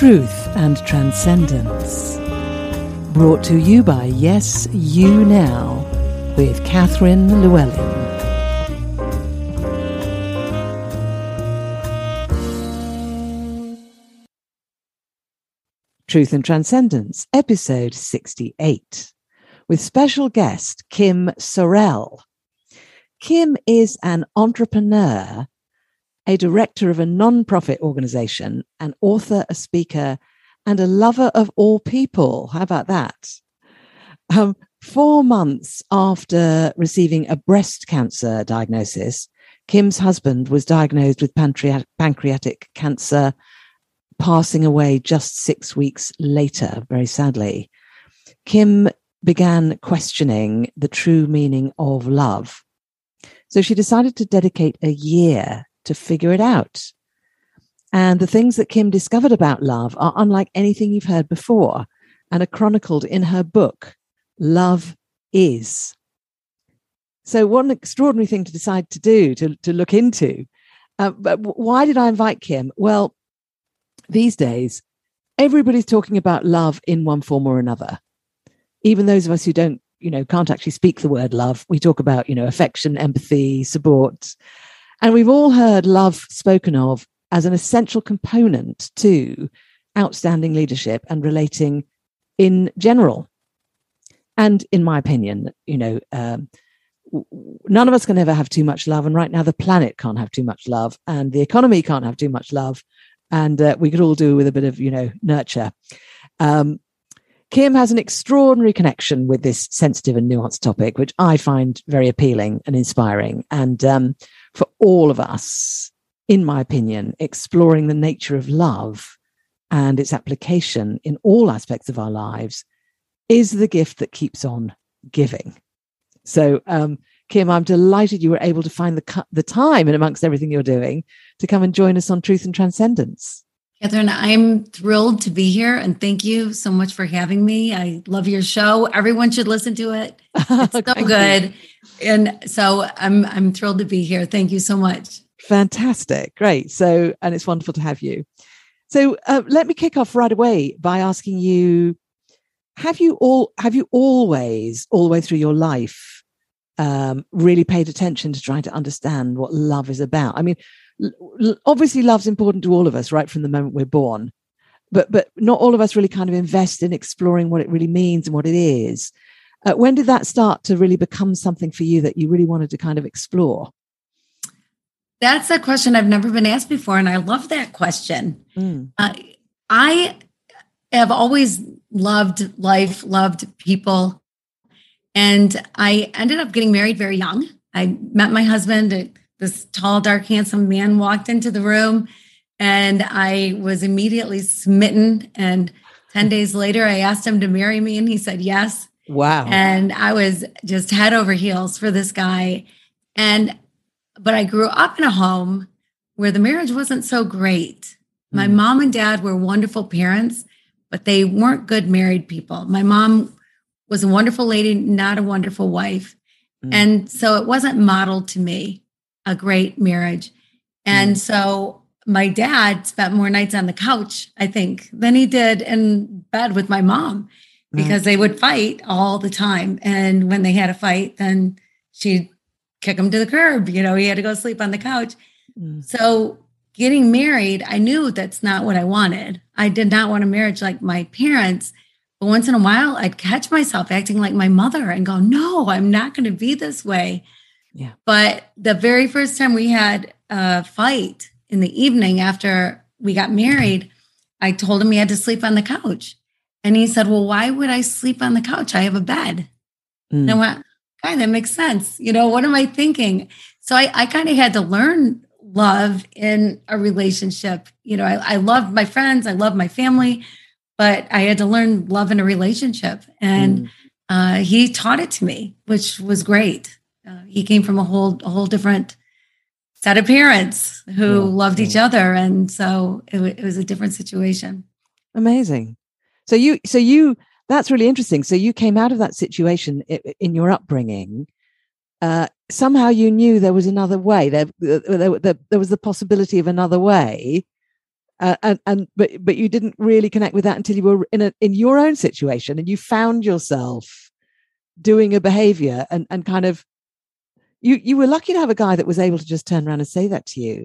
Truth and Transcendence. Brought to you by Yes, You Now with Catherine Llewellyn. Truth and Transcendence, episode 68, with special guest Kim Sorrell. Kim is an entrepreneur, a director of a non-profit organization, an author, a speaker, and a lover of all people. How about that? 4 months after receiving a breast cancer diagnosis, Kim's husband was diagnosed with pancreatic cancer, passing away just 6 weeks later, very sadly. Kim began questioning the true meaning of love. So she decided to dedicate a year to figure it out. And the things that Kim discovered about love are unlike anything you've heard before and are chronicled in her book, Love Is. So what an extraordinary thing to decide to do, to look into. But why did I invite Kim? Well, these days, everybody's talking about love in one form or another. Even those of us who can't actually speak the word love, we talk about, affection, empathy, support. And we've all heard love spoken of as an essential component to outstanding leadership and relating in general. And in my opinion, none of us can ever have too much love. And right now, the planet can't have too much love, and the economy can't have too much love. And we could all do with a bit of, nurture. Kim has an extraordinary connection with this sensitive and nuanced topic, which I find very appealing and inspiring. And for all of us, in my opinion, exploring the nature of love and its application in all aspects of our lives is the gift that keeps on giving. So, Kim, I'm delighted you were able to find the time in amongst everything you're doing to come and join us on Truth and Transcendence. Catherine, I'm thrilled to be here, and thank you so much for having me. I love your show. Everyone should listen to it. It's so good. And so I'm thrilled to be here. Thank you so much. Fantastic. Great. So, and it's wonderful to have you. So let me kick off right away by asking you, have you always, all the way through your life, really paid attention to trying to understand what love is about? I mean, obviously love's important to all of us right from the moment we're born, but not all of us really kind of invest in exploring what it really means and what it is. When did that start to really become something for you that you really wanted to kind of explore? That's a question I've never been asked before, and I love that question. I have always loved life, loved people, and I ended up getting married very young. I met my husband. This tall, dark, handsome man walked into the room, and I was immediately smitten. And 10 days later, I asked him to marry me, and he said yes. Wow. And I was just head over heels for this guy. But I grew up in a home where the marriage wasn't so great. My mom and dad were wonderful parents, but they weren't good married people. My mom was a wonderful lady, not a wonderful wife. And so it wasn't modeled to me, a great marriage. And so my dad spent more nights on the couch, I think, than he did in bed with my mom, because they would fight all the time. And when they had a fight, then she'd kick him to the curb. He had to go sleep on the couch. So getting married, I knew that's not what I wanted. I did not want a marriage like my parents. But once in a while, I'd catch myself acting like my mother and go, no, I'm not going to be this way. Yeah. But the very first time we had a fight in the evening after we got married, I told him he had to sleep on the couch. And he said, well, why would I sleep on the couch? I have a bed. And I went, God, that makes sense. What am I thinking? So I kind of had to learn love in a relationship. I love my friends. I love my family, but I had to learn love in a relationship. And he taught it to me, which was great. He came from a whole different set of parents who loved each other. And so it was a different situation. Amazing. So you, that's really interesting. So you came out of that situation in your upbringing. Somehow you knew there was another way. There was the possibility of another way. But you didn't really connect with that until you were in your own situation, and you found yourself doing a behavior and kind of you were lucky to have a guy that was able to just turn around and say that to you.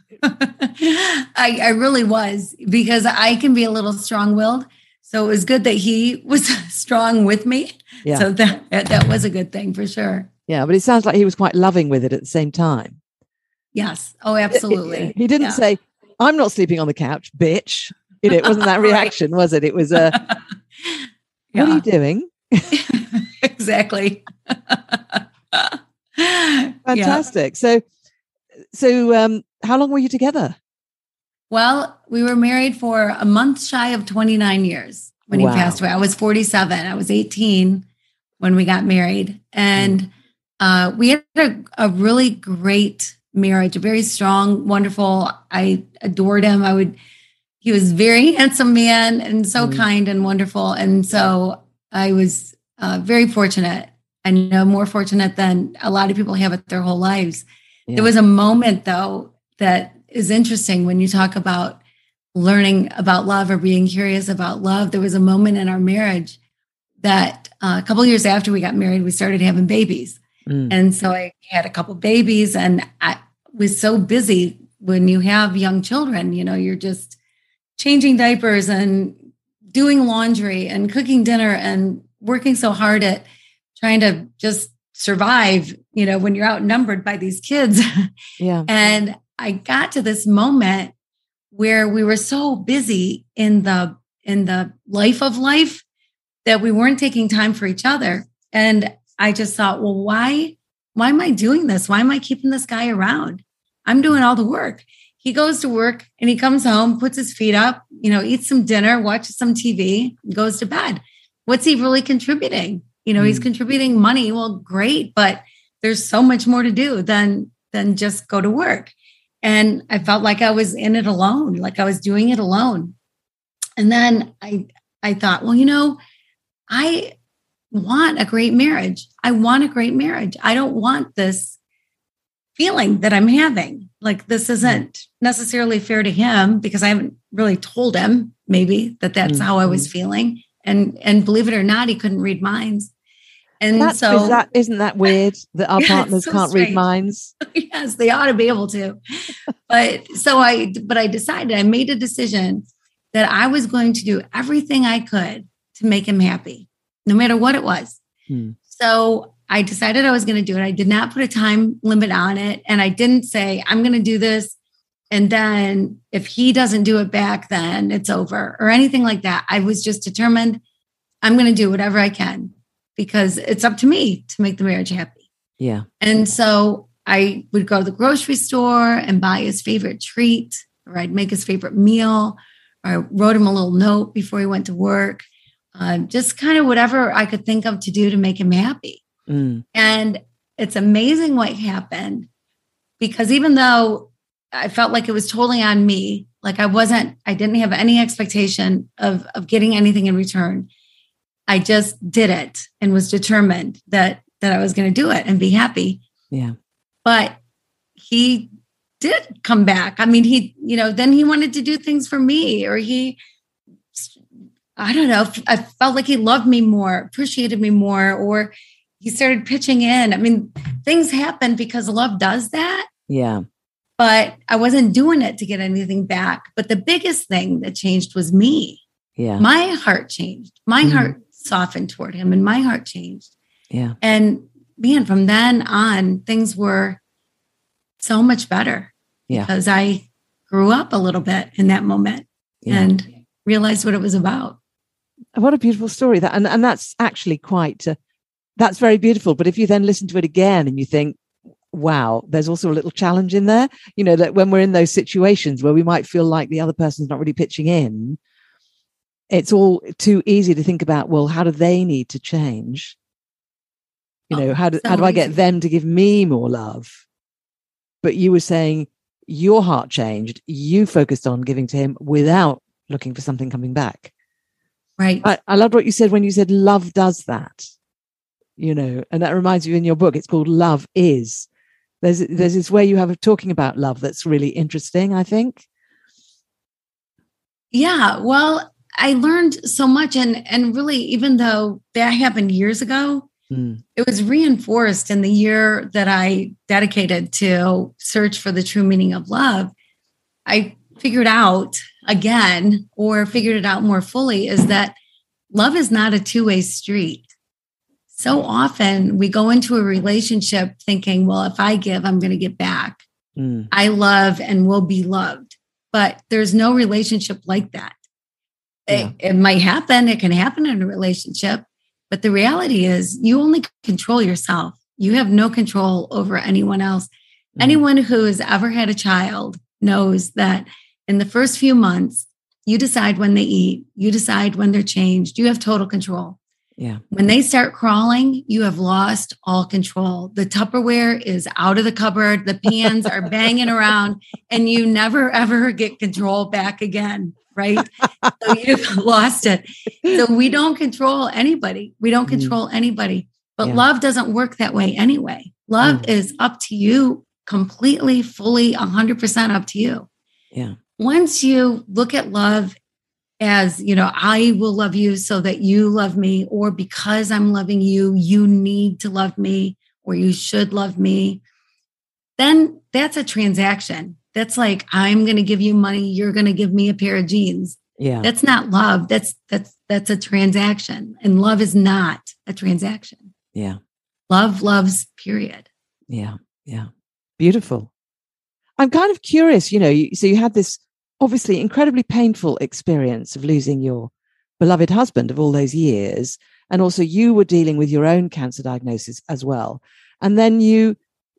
I really was, because I can be a little strong-willed. So it was good that he was strong with me. Yeah. So that was a good thing for sure. Yeah, but it sounds like he was quite loving with it at the same time. Yes. Oh, absolutely. He didn't say, "I'm not sleeping on the couch, bitch." It wasn't that reaction, was it? It was what are you doing? Exactly. Fantastic. So how long were you together? Well, we were married for a month shy of 29 years when he passed away. I was 47. I was 18 when we got married. And we had a really great marriage, a very strong, wonderful. I adored him. He was a very handsome man and so kind and wonderful. And so I was very fortunate. I know more fortunate than a lot of people have it their whole lives. Yeah. There was a moment, though, that is interesting when you talk about learning about love or being curious about love. There was a moment in our marriage that a couple of years after we got married, we started having babies. And so I had a couple of babies, and I was so busy. When you have young children, you're just changing diapers and doing laundry and cooking dinner and working so hard at trying to just survive, when you're outnumbered by these kids. Yeah. And I got to this moment where we were so busy in the life of life that we weren't taking time for each other. And I just thought, well, why am I doing this? Why am I keeping this guy around? I'm doing all the work. He goes to work and he comes home, puts his feet up, eats some dinner, watches some TV, and goes to bed. What's he really contributing? He's contributing money. Well, great, but there's so much more to do than just go to work. And I felt like I was in it alone, like I was doing it alone. And then I thought, well, I want a great marriage. I want a great marriage. I don't want this feeling that I'm having. Like, this isn't necessarily fair to him, because I haven't really told him maybe that's how I was feeling. And believe it or not, he couldn't read minds. And isn't that weird that our partners can't read minds? Yes, they ought to be able to. But I decided, I made a decision that I was going to do everything I could to make him happy, no matter what it was. So I decided I was going to do it. I did not put a time limit on it. And I didn't say, I'm going to do this, and then if he doesn't do it back, then it's over, or anything like that. I was just determined, I'm going to do whatever I can, because it's up to me to make the marriage happy. Yeah. And so I would go to the grocery store and buy his favorite treat, or I'd make his favorite meal, or I wrote him a little note before he went to work. Just kind of whatever I could think of to do to make him happy. And it's amazing what happened, because even though I felt like it was totally on me, like I didn't have any expectation of getting anything in return. I just did it and was determined that I was going to do it and be happy. Yeah. But he did come back. I mean, then he wanted to do things for me, or I don't know, I felt like he loved me more, appreciated me more, or he started pitching in. I mean, things happen because love does that. Yeah. But I wasn't doing it to get anything back. But the biggest thing that changed was me. Yeah. My heart changed. My heart softened toward him, and my heart changed. Yeah. And man, from then on, things were so much better. Yeah. Because I grew up a little bit in that moment and realized what it was about. What a beautiful story. And that's actually quite, that's very beautiful. But if you then listen to it again and you think, wow, there's also a little challenge in there, that when we're in those situations where we might feel like the other person's not really pitching in, it's all too easy to think about, well, how do they need to change? How do I get them to give me more love? But you were saying your heart changed. You focused on giving to him without looking for something coming back. Right. I loved what you said when you said love does that, and that reminds you in your book, it's called Love Is. There's this way you have of talking about love that's really interesting, I think. Yeah. Well, I learned so much. And really, even though that happened years ago, it was reinforced in the year that I dedicated to search for the true meaning of love. I figured out again, or figured it out more fully, is that love is not a two-way street. So often we go into a relationship thinking, well, if I give, I'm going to get back. I love and will be loved. But there's no relationship like that. Yeah. It might happen. It can happen in a relationship. But the reality is you only control yourself. You have no control over anyone else. Anyone who has ever had a child knows that in the first few months, you decide when they eat, you decide when they're changed, you have total control. Yeah. When they start crawling, you have lost all control. The Tupperware is out of the cupboard, the pans are banging around, and you never, ever get control back again, right? So you've lost it. So we don't control anybody. We don't control anybody. But love doesn't work that way anyway. Love is up to you completely, fully, 100% up to you. Yeah. Once you look at love as, I will love you so that you love me, or because I'm loving you, you need to love me, or you should love me, then that's a transaction. That's like, I'm going to give you money. You're going to give me a pair of jeans. Yeah. That's not love. That's a transaction. And love is not a transaction. Yeah. Love loves, period. Yeah. Yeah. Beautiful. I'm kind of curious, so you had this obviously incredibly painful experience of losing your beloved husband of all those years. And also you were dealing with your own cancer diagnosis as well. And then you,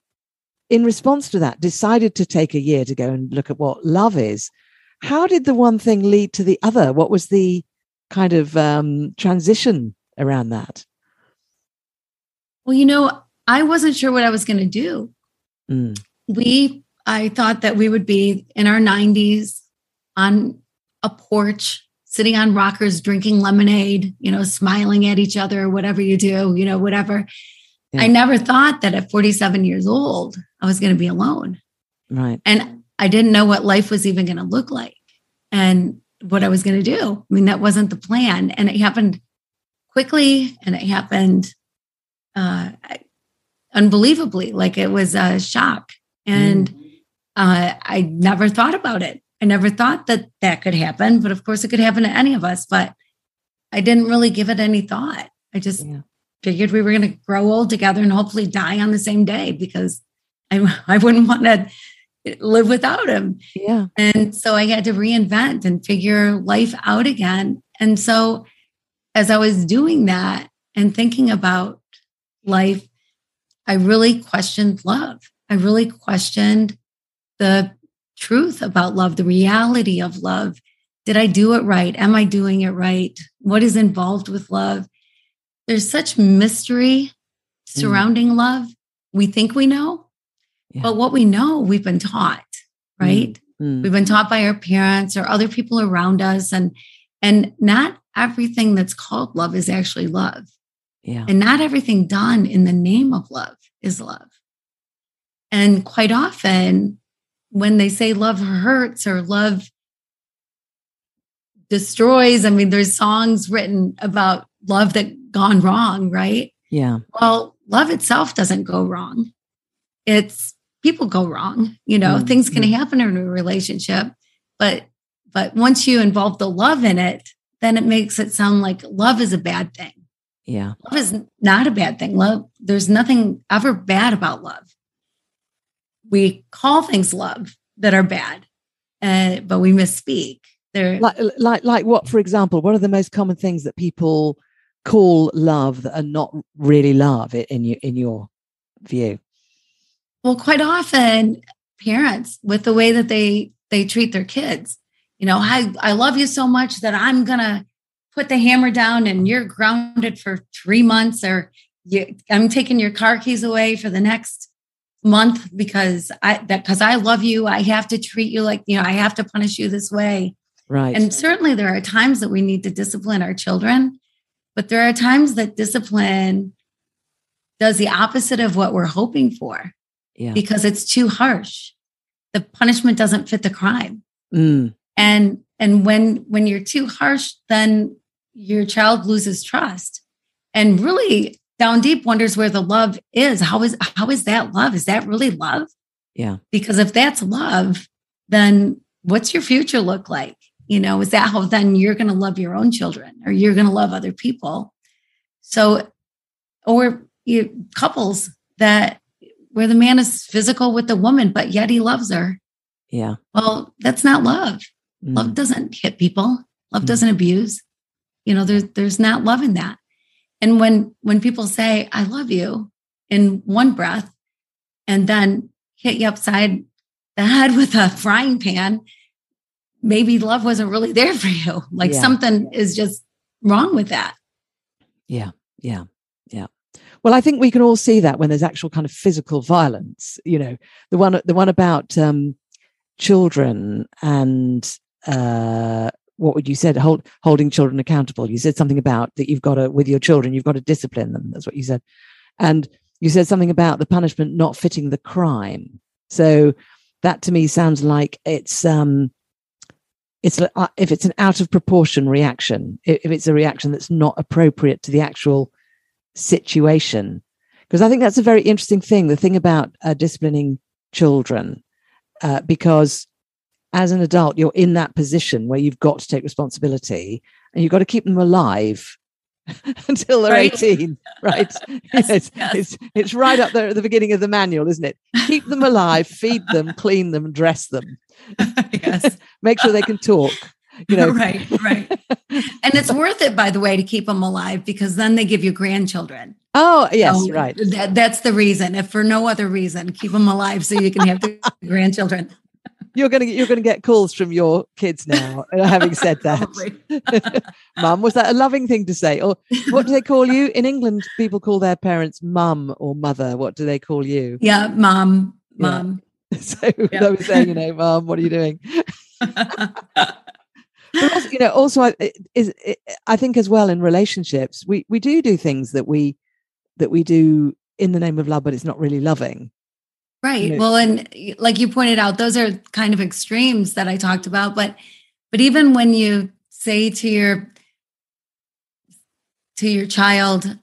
in response to that, decided to take a year to go and look at what love is. How did the one thing lead to the other? What was the kind of transition around that? Well, I wasn't sure what I was going to do. I thought that we would be in our 90s on a porch, sitting on rockers, drinking lemonade, smiling at each other, whatever you do, whatever. Yeah. I never thought that at 47 years old, I was going to be alone. Right. And I didn't know what life was even going to look like and what I was going to do. I mean, that wasn't the plan. And it happened quickly, and it happened unbelievably, like it was a shock. And I never thought about it. I never thought that could happen, but of course it could happen to any of us, but I didn't really give it any thought. I just figured we were going to grow old together and hopefully die on the same day, because I wouldn't want to live without him. Yeah. And so I had to reinvent and figure life out again. And so as I was doing that and thinking about life, I really questioned love. I really questioned the truth about love, the reality of love. Did I do it right? Am I doing it right? What is involved with love? There's such mystery surrounding love. We think we know, but what we know, we've been taught, right? We've been taught by our parents or other people around us. And not everything that's called love is actually love. Yeah. And not everything done in the name of love is love. And quite often, when they say love hurts or love destroys, I mean, there's songs written about love that gone wrong, right? Yeah. Well, love itself doesn't go wrong. It's people go wrong. Things can happen in a relationship, but once you involve the love in it, then it makes it sound like love is a bad thing. Yeah. Love is not a bad thing. Love, there's nothing ever bad about love. We call things love that are bad, but we misspeak. They're like what, for example, what are the most common things that people call love that are not really love in your view? Well, quite often parents, with the way that they treat their kids, I love you so much that I'm going to put the hammer down and you're grounded for 3 months, or I'm taking your car keys away for the next month because I love you. I have to treat you like, I have to punish you this way. Right. And certainly there are times that we need to discipline our children, but there are times that discipline does the opposite of what we're hoping for, because it's too harsh. The punishment doesn't fit the crime. And And when you're too harsh, then your child loses trust and really down deep wonders where the love is. How is that love? Is that really love? Yeah. Because if that's love, then what's your future look like? Is that how then you're going to love your own children or you're going to love other people? So, or couples where the man is physical with the woman, but yet he loves her. Yeah. Well, that's not love. Love doesn't hit people. Love doesn't abuse. There's not love in that. And when people say, I love you in one breath and then hit you upside the head with a frying pan, maybe love wasn't really there for you. Like something is just wrong with that. Yeah. Yeah. Yeah. Well, I think we can all see that when there's actual kind of physical violence, the one about children and what would you said, holding children accountable. You said something about that with your children, you've got to discipline them. That's what you said. And you said something about the punishment not fitting the crime. So that to me sounds like it's if it's an out of proportion reaction, if it's a reaction that's not appropriate to the actual situation. Because I think that's a very interesting thing, the thing about disciplining children, because as an adult, you're in that position where you've got to take responsibility and you've got to keep them alive until they're 18, right? Yes. It's right up there at the beginning of the manual, isn't it? Keep them alive, feed them, clean them, dress them. Yes. Make sure they can talk. Right. And it's worth it, by the way, to keep them alive because then they give you grandchildren. Oh, yes, so right. That's the reason. If for no other reason, keep them alive so you can have the grandchildren. You're going to get calls from your kids now. Having said that, Mum, was that a loving thing to say? Or what do they call you in England? People call their parents mum or mother. What do they call you? Yeah, mom. So they were saying, Mum, what are you doing? But also, I think as well in relationships, we do things that we do in the name of love, but it's not really loving. Right. Well, and like you pointed out, those are kind of extremes that I talked about. But even when you say to your child,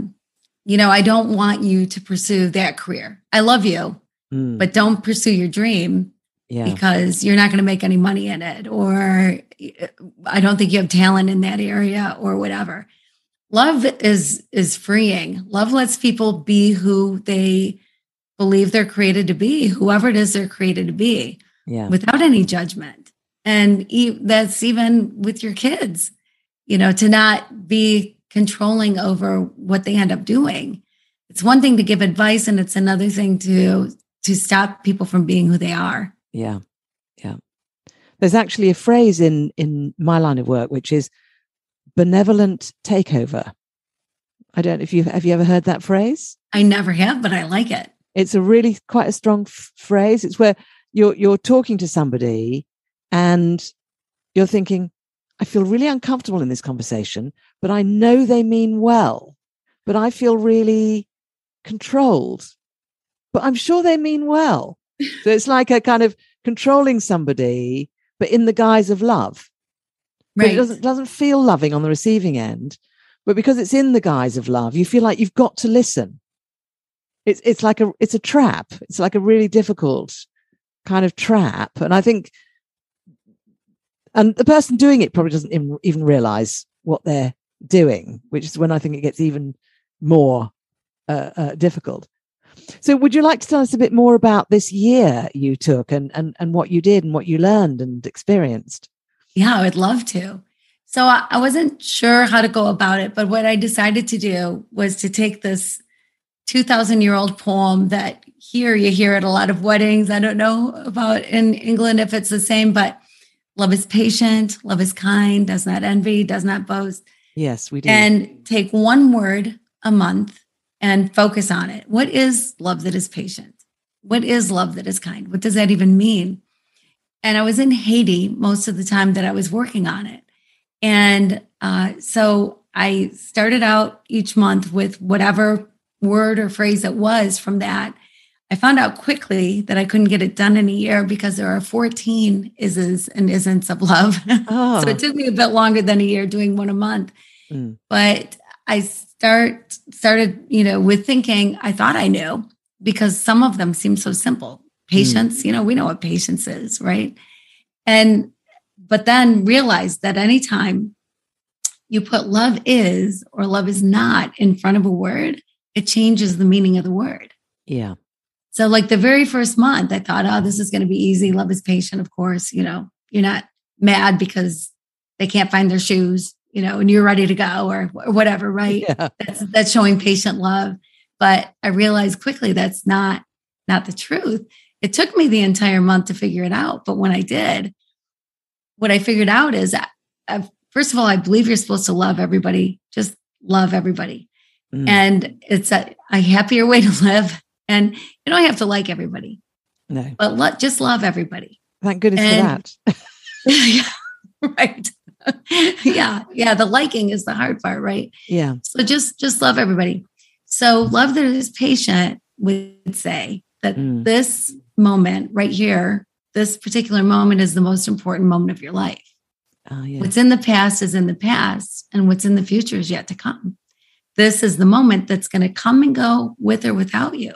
I don't want you to pursue that career. I love you, but don't pursue your dream because you're not going to make any money in it, or I don't think you have talent in that area, or whatever. Love is freeing. Love lets people be who they believe they're created to be, whoever it is they're created to be, without any judgment. And that's even with your kids, to not be controlling over what they end up doing. It's one thing to give advice, and it's another thing to stop people from being who they are. Yeah. Yeah. There's actually a phrase in my line of work, which is benevolent takeover. I don't know if have you ever heard that phrase? I never have, but I like it. It's a really quite a strong phrase. It's where you're talking to somebody and you're thinking, I feel really uncomfortable in this conversation, but I know they mean well, but I feel really controlled, but I'm sure they mean well. So it's like a kind of controlling somebody, but in the guise of love. Right. But it doesn't feel loving on the receiving end, but because it's in the guise of love, you feel like you've got to listen. It's like it's a trap. It's like a really difficult kind of trap. And I think, and the person doing it probably doesn't even realize what they're doing, which is when I think it gets even more difficult. So would you like to tell us a bit more about this year you took and what you did and what you learned and experienced? Yeah, I would love to. So I wasn't sure how to go about it, but what I decided to do was to take this 2,000-year-old poem that you hear at a lot of weddings. I don't know about in England if it's the same, but love is patient, love is kind, does not envy, does not boast. Yes, we do. And take one word a month and focus on it. What is love that is patient? What is love that is kind? What does that even mean? And I was in Haiti most of the time that I was working on it. And so I started out each month with whatever word or phrase it was from that. I found out quickly that I couldn't get it done in a year because there are 14 isn't and isn't of love. Oh. So it took me a bit longer than a year doing one a month. But I started, with thinking I thought I knew because some of them seem so simple. Patience, we know what patience is, right? But then realized that anytime you put love is or love is not in front of a word, it changes the meaning of the word. Yeah. So like the very first month, I thought, oh, this is going to be easy. Love is patient, of course. You're not mad because they can't find their shoes, and you're ready to go or whatever, right? Yeah. That's showing patient love. But I realized quickly that's not the truth. It took me the entire month to figure it out. But when I did, what I figured out is, first of all, I believe you're supposed to love everybody. Just love everybody. And it's a happier way to live. And you don't have to like everybody. No. But just love everybody. Thank goodness for that. Yeah, right. Yeah. The liking is the hard part, right? Yeah. So just love everybody. So love that is patient would say that this moment right here, this particular moment is the most important moment of your life. Yeah. What's in the past is in the past, and what's in the future is yet to come. This is the moment that's going to come and go with or without you.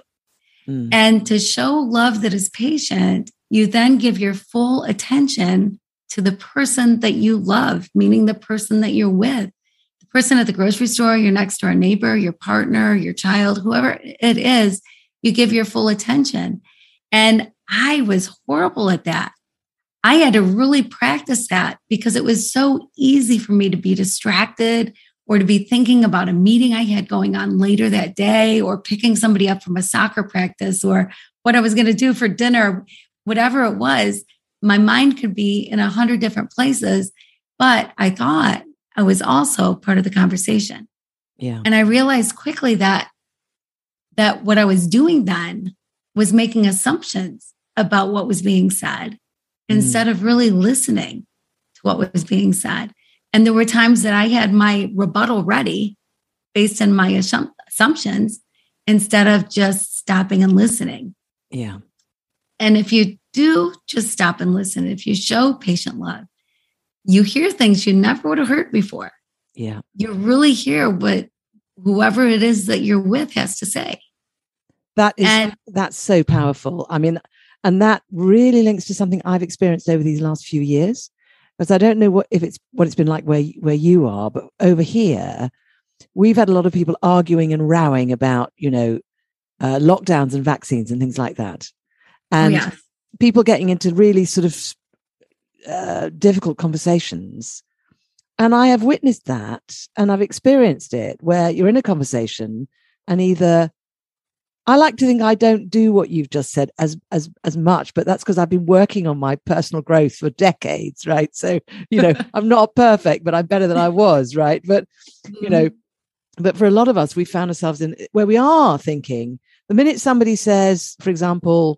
And to show love that is patient, you then give your full attention to the person that you love, meaning the person that you're with, the person at the grocery store, your next door neighbor, your partner, your child, whoever it is, you give your full attention. And I was horrible at that. I had to really practice that because it was so easy for me to be distracted or to be thinking about a meeting I had going on later that day or picking somebody up from a soccer practice or what I was going to do for dinner, whatever it was. My mind could be in 100 different places, but I thought I was also part of the conversation. Yeah. And I realized quickly that what I was doing then was making assumptions about what was being said instead of really listening to what was being said. And there were times that I had my rebuttal ready based on my assumptions instead of just stopping and listening. Yeah. And if you do just stop and listen, if you show patient love, you hear things you never would have heard before. Yeah. You really hear what whoever it is that you're with has to say. That's so powerful. I mean, and that really links to something I've experienced over these last few years. Because I don't know what it's been like where you are, but over here, we've had a lot of people arguing and rowing about, lockdowns and vaccines and things like that. And people getting into really sort of difficult conversations. And I have witnessed that and I've experienced it where you're in a conversation and either I like to think I don't do what you've just said as much, but that's because I've been working on my personal growth for decades, right? So, I'm not perfect, but I'm better than I was, right? But, but for a lot of us, we found ourselves in where we are thinking the minute somebody says, for example,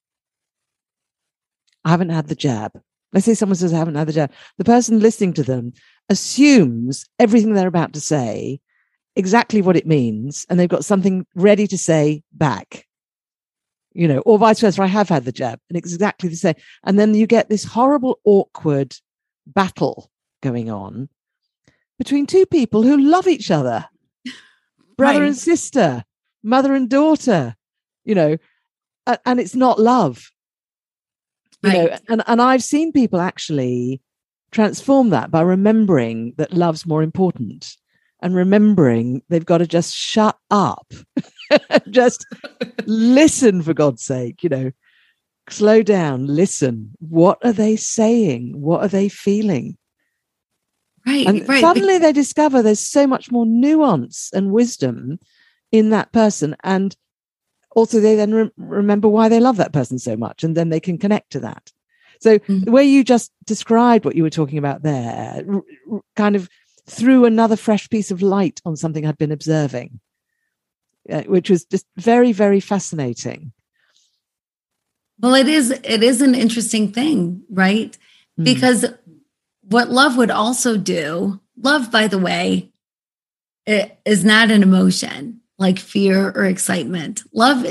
I haven't had the jab. Let's say someone says, I haven't had the jab. The person listening to them assumes everything they're about to say exactly what it means, and they've got something ready to say back, or vice versa. I have had the jab, and it's exactly the same. And then you get this horrible, awkward battle going on between two people who love each other, brother and sister, mother and daughter, and it's not love, and I've seen people actually transform that by remembering that love's more important. And remembering they've got to just shut up, just listen, for God's sake, slow down, listen. What are they saying? What are they feeling? And suddenly they discover there's so much more nuance and wisdom in that person. And also they then remember why they love that person so much. And then they can connect to that. So the way you just described what you were talking about there kind of threw another fresh piece of light on something I'd been observing, which was just very, very fascinating. Well, it is an interesting thing, right? Because what love would also do, love, by the way, it is not an emotion like fear or excitement. Love is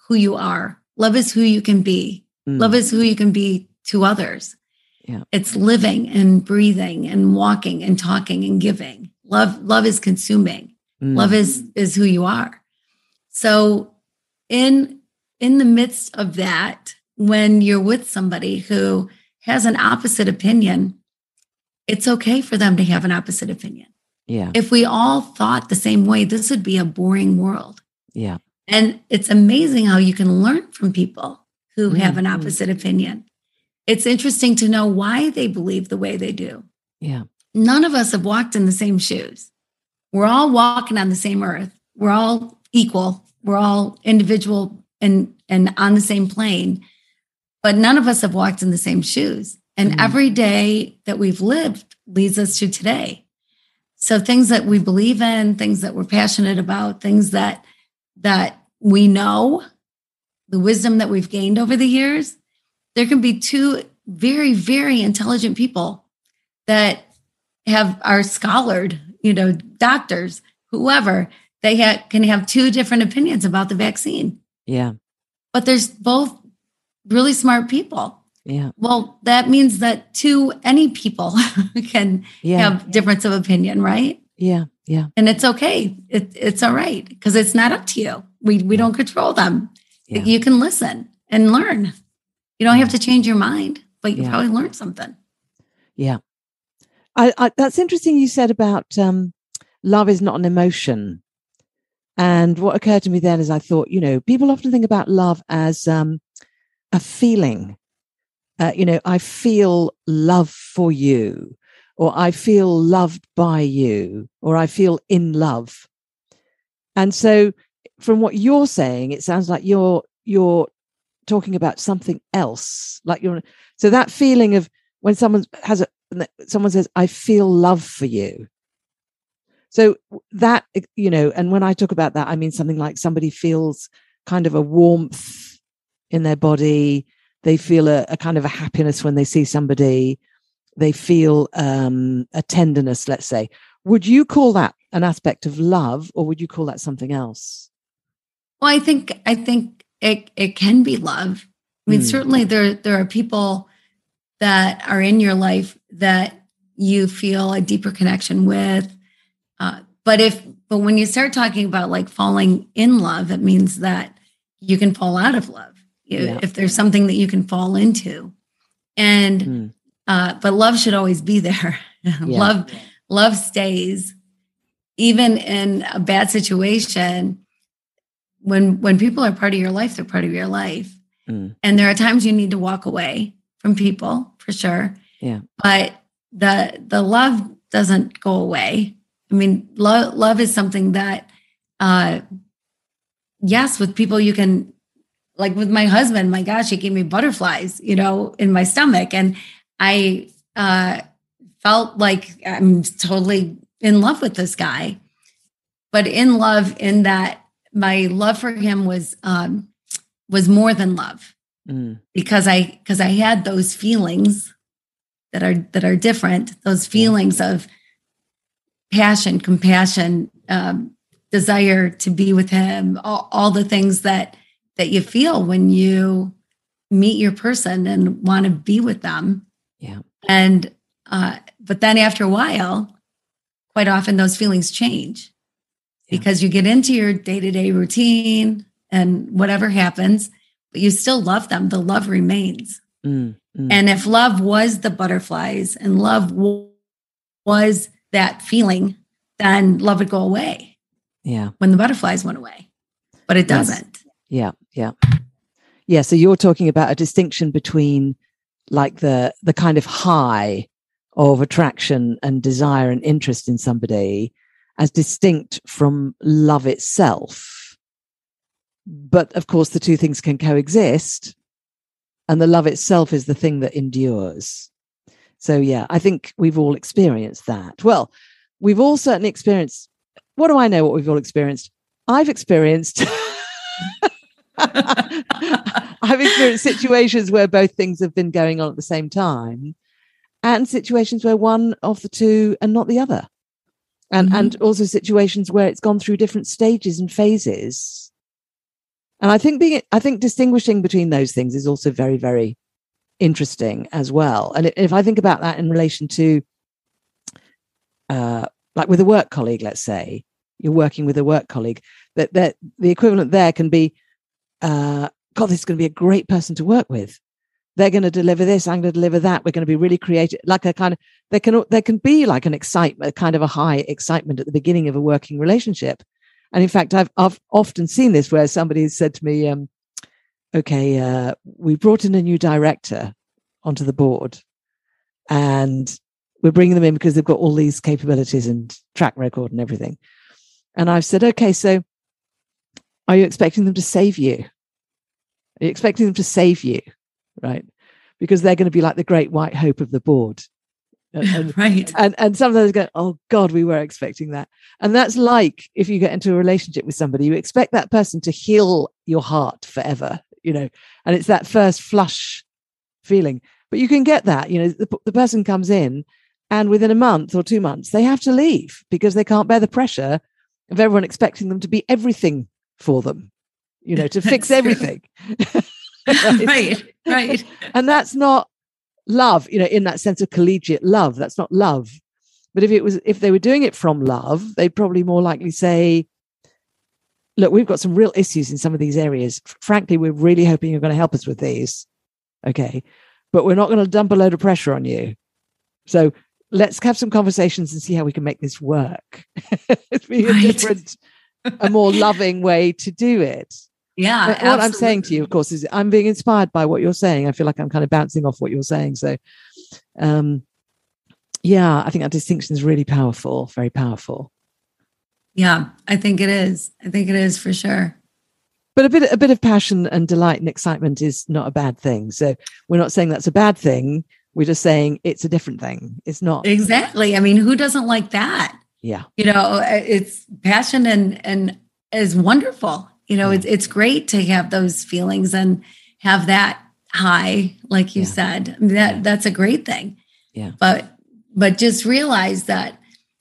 who you are. Love is who you can be. Love is who you can be to others. Yeah. It's living and breathing and walking and talking and giving. Love is consuming. Love is who you are. So in the midst of that, when you're with somebody who has an opposite opinion, it's okay for them to have an opposite opinion. Yeah. If we all thought the same way, this would be a boring world. Yeah. And it's amazing how you can learn from people who have an opposite opinion. It's interesting to know why they believe the way they do. Yeah. None of us have walked in the same shoes. We're all walking on the same earth. We're all equal. We're all individual and on the same plane. But none of us have walked in the same shoes. And every day that we've lived leads us to today. So things that we believe in, things that we're passionate about, things that we know, the wisdom that we've gained over the years, there can be two very, very intelligent people that are scholared, doctors, whoever, they can have two different opinions about the vaccine. Yeah. But there's both really smart people. Yeah. Well, that means that any people can have difference of opinion, right? Yeah. Yeah. And it's okay. It's all right because it's not up to you. We don't control them. Yeah. You can listen and learn. You don't have to change your mind, but you probably learned something. Yeah. I that's interesting you said about love is not an emotion. And what occurred to me then is I thought, people often think about love as a feeling. I feel love for you, or I feel loved by you, or I feel in love. And so from what you're saying, it sounds like you're talking about something else. So that feeling of when someone says, I feel love for you. So that, and when I talk about that, I mean something like somebody feels kind of a warmth in their body. They feel a kind of a happiness when they see somebody. They feel a tenderness, let's say. Would you call that an aspect of love, or would you call that something else? Well, I think it can be love. I mean, certainly there are people that are in your life that you feel a deeper connection with. But when you start talking about like falling in love, it means that you can fall out of love. If there's something that you can fall into, and but love should always be there. Love stays, even in a bad situation. When people are part of your life, they're part of your life, and there are times you need to walk away from people for sure. Yeah, but the love doesn't go away. I mean, love is something that, yes, with people you can. Like with my husband, my gosh, he gave me butterflies, in my stomach. And I felt like I'm totally in love with this guy. But in love, in that my love for him was more than love. Because I had those feelings that are different, those feelings of passion, compassion, desire to be with him, all the things that you feel when you meet your person and want to be with them. Yeah. And, but then after a while, quite often those feelings change because you get into your day-to-day routine and whatever happens, but you still love them. The love remains. And if love was the butterflies and love was that feeling, then love would go away. Yeah. When the butterflies went away, but it doesn't. Yeah. Yeah. Yeah. So you're talking about a distinction between like the kind of high of attraction and desire and interest in somebody as distinct from love itself. But of course, the two things can coexist, and the love itself is the thing that endures. So yeah, I think we've all experienced that. Well, we've all certainly experienced, what do I know what we've all experienced? I've experienced situations where both things have been going on at the same time, and situations where one of the two and not the other. And also situations where it's gone through different stages and phases. And I think distinguishing between those things is also very, very interesting as well. And if I think about that in relation to, like with a work colleague, let's say you're working with a work colleague, that the equivalent there can be, God, this is going to be a great person to work with. They're going to deliver this. I'm going to deliver that. We're going to be really creative. Like a kind of, there can be like an excitement, kind of a high excitement at the beginning of a working relationship. And in fact, I've often seen this where somebody has said to me, okay, we brought in a new director onto the board and we're bringing them in because they've got all these capabilities and track record and everything. And I've said, okay, so are you expecting them to save you? Are you expecting them to save you? Right? Because they're going to be like the great white hope of the board. Right. And sometimes go, oh God, we were expecting that. And that's like, if you get into a relationship with somebody, you expect that person to heal your heart forever, and it's that first flush feeling, but you can get that, the person comes in and within a month or 2 months, they have to leave because they can't bear the pressure of everyone expecting them to be everything for them, to fix everything. Right. And that's not love, in that sense of collegiate love. That's not love. But if they were doing it from love, they'd probably more likely say, look, we've got some real issues in some of these areas. Frankly, we're really hoping you're going to help us with these. Okay. But we're not going to dump a load of pressure on you. So let's have some conversations and see how we can make this work. It's be a different, a more loving way to do it. Yeah. But what I'm saying to you, of course, is I'm being inspired by what you're saying. I feel like I'm kind of bouncing off what you're saying. So, yeah, I think that distinction is really powerful, very powerful. Yeah, I think it is. I think it is for sure. But a bit of passion and delight and excitement is not a bad thing. So we're not saying that's a bad thing. We're just saying it's a different thing. It's not. Exactly. I mean, who doesn't like that? Yeah. It's passion and is wonderful. It's great to have those feelings and have that high, like you said. I mean, that's a great thing. Yeah. But just realize that,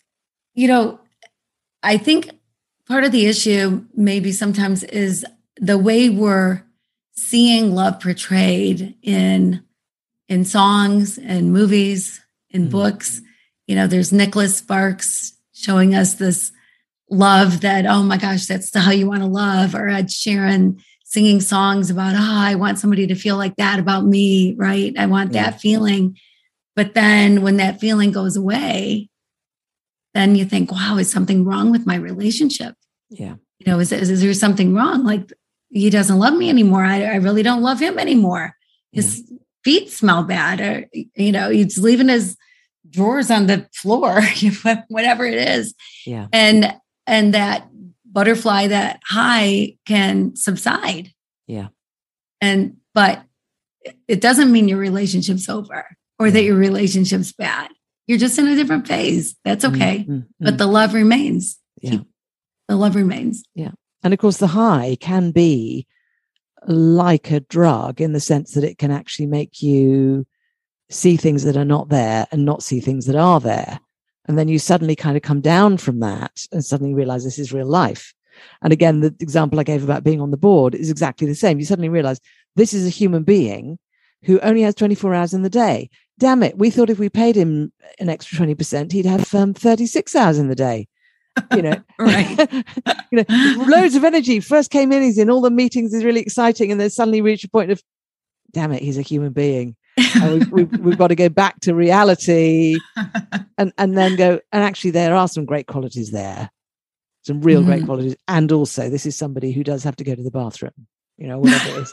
I think part of the issue maybe sometimes is the way we're seeing love portrayed in songs and movies, in books. There's Nicholas Sparks showing us this love that, oh my gosh, that's how you want to love, or Ed Sheeran singing songs about, I want somebody to feel like that about me, right? I want that feeling. But then when that feeling goes away, then you think, wow, is something wrong with my relationship? Yeah. Is there something wrong? Like, he doesn't love me anymore. I really don't love him anymore. His feet smell bad, or, he's leaving his drawers on the floor, whatever it is. Yeah. And that butterfly, that high can subside. Yeah. But it doesn't mean your relationship's over or that your relationship's bad. You're just in a different phase. That's okay. But the love remains. Yeah. The love remains. Yeah. And of course, the high can be like a drug in the sense that it can actually make you see things that are not there and not see things that are there. And then you suddenly kind of come down from that and suddenly realize this is real life. And again, the example I gave about being on the board is exactly the same. You suddenly realize this is a human being who only has 24 hours in the day. Damn it. We thought if we paid him an extra 20%, he'd have 36 hours in the day. Right. Loads of energy. First came in, he's in all the meetings, is really exciting. And then suddenly reach a point of, damn it, he's a human being. And we've got to go back to reality and then go, and actually there are some great qualities there, some real great qualities. And also this is somebody who does have to go to the bathroom, whatever it is.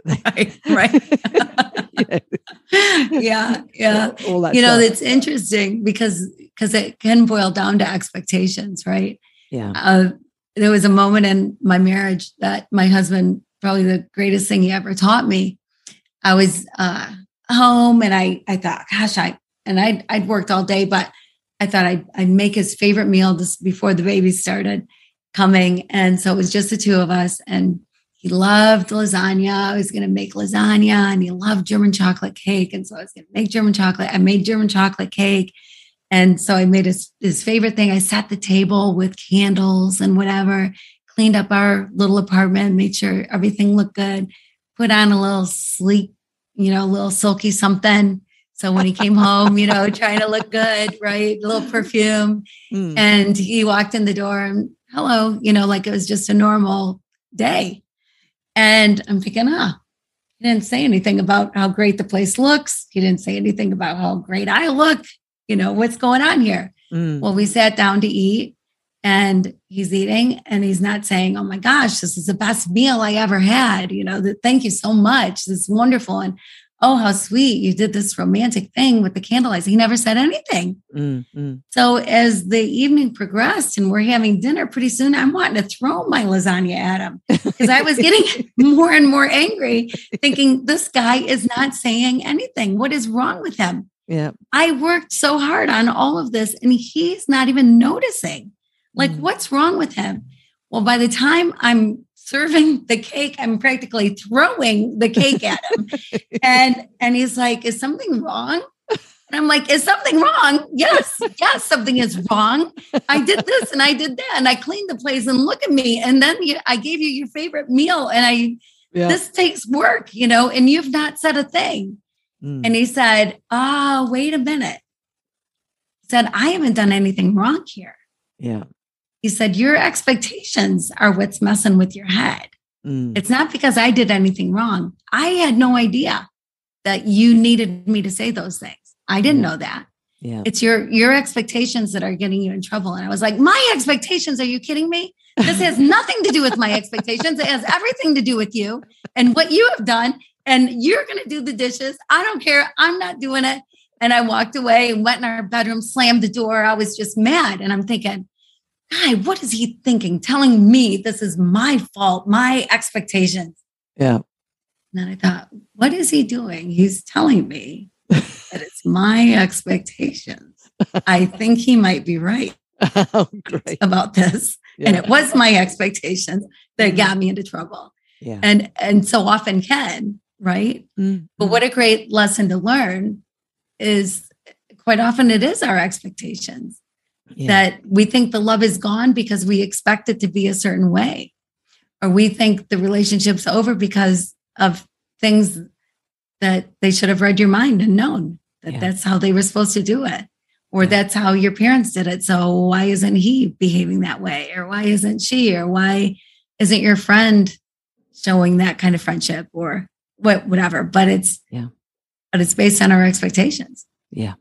Right. Yeah. All that stuff. stuff. It's interesting because it can boil down to expectations, right? Yeah. There was a moment in my marriage that my husband, probably the greatest thing he ever taught me. I was home and I thought, gosh, I'd worked all day, but I thought I'd make his favorite meal just before the baby started coming. And so it was just the two of us, and he loved lasagna. I was going to make lasagna, and he loved German chocolate cake. And so I was going to make German chocolate. I made German chocolate cake. And so I made his favorite thing. I set the table with candles and whatever, cleaned up our little apartment, made sure everything looked good, put on a little sleek, a little silky something. So when he came home, trying to look good, right? A little perfume. And he walked in the door and hello, like it was just a normal day. And I'm thinking, he didn't say anything about how great the place looks. He didn't say anything about how great I look. What's going on here? Well, we sat down to eat and he's eating and he's not saying, oh my gosh, this is the best meal I ever had. Thank you so much. This is wonderful. And oh, how sweet. You did this romantic thing with the candlelight. He never said anything. So as the evening progressed and we're having dinner, pretty soon I'm wanting to throw my lasagna at him because I was getting more and more angry, thinking this guy is not saying anything. What is wrong with him? Yeah. I worked so hard on all of this and he's not even noticing. Like, what's wrong with him? Well, by the time I'm serving the cake, I'm practically throwing the cake at him. And he's like, is something wrong? And I'm like, is something wrong? Yes, something is wrong. I did this and I did that. And I cleaned the place and look at me. And then I gave you your favorite meal. And this takes work, and you've not said a thing. And he said, wait a minute. He said, I haven't done anything wrong here. Yeah. He said, your expectations are what's messing with your head. It's not because I did anything wrong. I had no idea that you needed me to say those things. I didn't know that. Yeah. It's your expectations that are getting you in trouble. And I was like, my expectations? Are you kidding me? This has nothing to do with my expectations. It has everything to do with you and what you have done. And you're going to do the dishes. I don't care. I'm not doing it. And I walked away and went in our bedroom, slammed the door. I was just mad. And I'm thinking, God, what is he thinking? Telling me this is my fault, my expectations. Yeah. And then I thought, what is he doing? He's telling me that it's my expectations. I think he might be right about this. Yeah. And it was my expectations that got me into trouble. Yeah. And so often can, right? But what a great lesson to learn is quite often it is our expectations. Yeah. That we think the love is gone because we expect it to be a certain way, or we think the relationship's over because of things that they should have read your mind and known that that's how they were supposed to do it, or that's how your parents did it. So why isn't he behaving that way? Or why isn't she? Or why isn't your friend showing that kind of friendship or whatever? But it's based on our expectations. Yeah.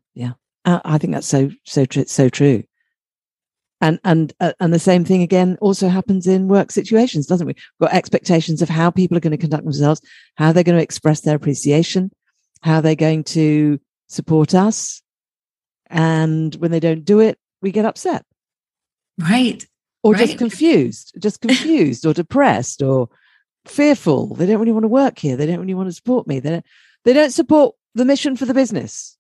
I think that's so true. And the same thing again also happens in work situations, doesn't we? We've got expectations of how people are going to conduct themselves, how they're going to express their appreciation, how they're going to support us. And when they don't do it, we get upset. Right. Or just confused or depressed or fearful. They don't really want to work here. They don't really want to support me. They don't support the mission for the business,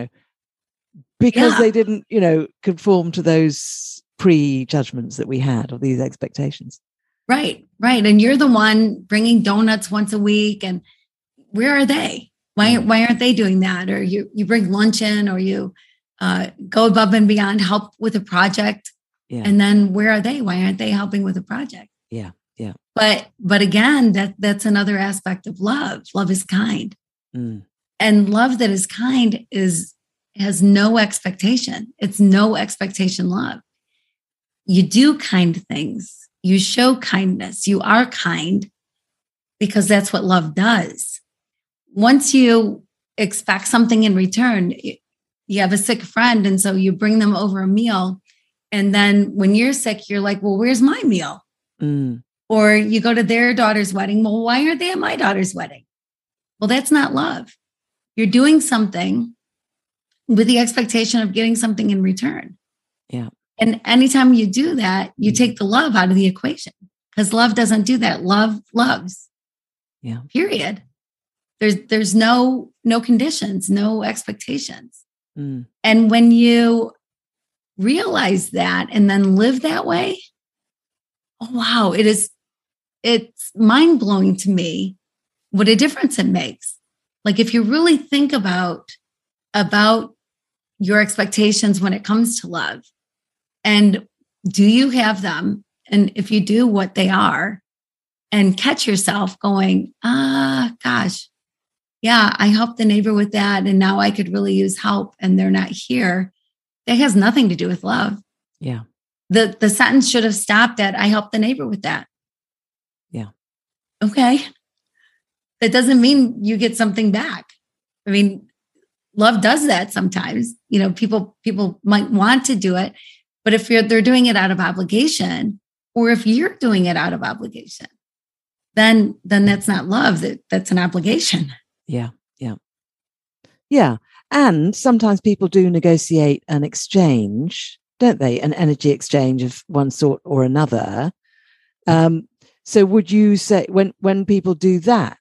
because they didn't, conform to those prejudgments that we had or these expectations. Right. And you're the one bringing donuts once a week. And where are they? Why aren't they doing that? Or you bring lunch in, or you go above and beyond, help with a project. Yeah. And then where are they? Why aren't they helping with a project? Yeah. But again, that's another aspect of love. Love is kind. And love that is kind has no expectation. It's no expectation love. You do kind things. You show kindness. You are kind because that's what love does. Once you expect something in return, you have a sick friend, and so you bring them over a meal. And then when you're sick, you're like, well, where's my meal? Or you go to their daughter's wedding. Well, why aren't they at my daughter's wedding? Well, that's not love. You're doing something with the expectation of getting something in return. Yeah. And anytime you do that, you take the love out of the equation, because love doesn't do that. Love loves. Yeah. Period. There's no conditions, no expectations. And when you realize that and then live that way, oh wow, it's mind-blowing to me what a difference it makes. Like if you really think about your expectations when it comes to love, and do you have them? And if you do what they are and catch yourself going, gosh, yeah, I helped the neighbor with that. And now I could really use help and they're not here. That has nothing to do with love. Yeah. The sentence should have stopped at, I helped the neighbor with that. Yeah. Okay. That doesn't mean you get something back. I mean, love does that sometimes. People might want to do it, but if they're doing it out of obligation, or if you're doing it out of obligation, then that's not love. That's an obligation. Yeah. Yeah. Yeah. And sometimes people do negotiate an exchange, don't they? An energy exchange of one sort or another. So would you say when people do that,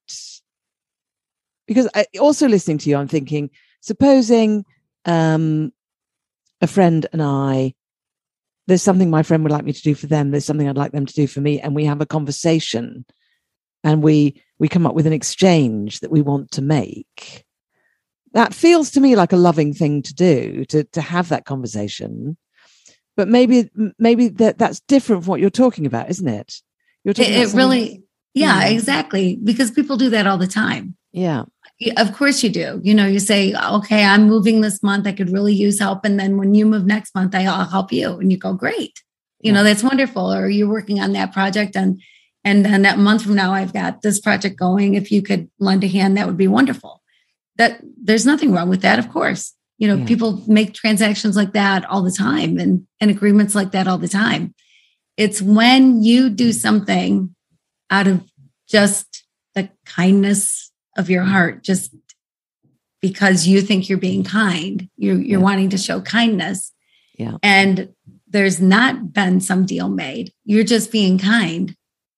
because also listening to you, I'm thinking, supposing a friend and I, there's something my friend would like me to do for them, there's something I'd like them to do for me, and we have a conversation and we come up with an exchange that we want to make. That feels to me like a loving thing to do, to have that conversation. But maybe that's different from what you're talking about, isn't it? You're talking about really, yeah, exactly. Because people do that all the time. Yeah. Of course you do. You say, okay, I'm moving this month. I could really use help. And then when you move next month, I'll help you. And you go, great. That's wonderful. Or you're working on that project. And then that month from now, I've got this project going. If you could lend a hand, that would be wonderful. That there's nothing wrong with that. Of course, people make transactions like that all the time and agreements like that all the time. It's when you do something out of just the kindness of your heart, just because you think you're being kind, you're wanting to show kindness. Yeah. And there's not been some deal made. You're just being kind.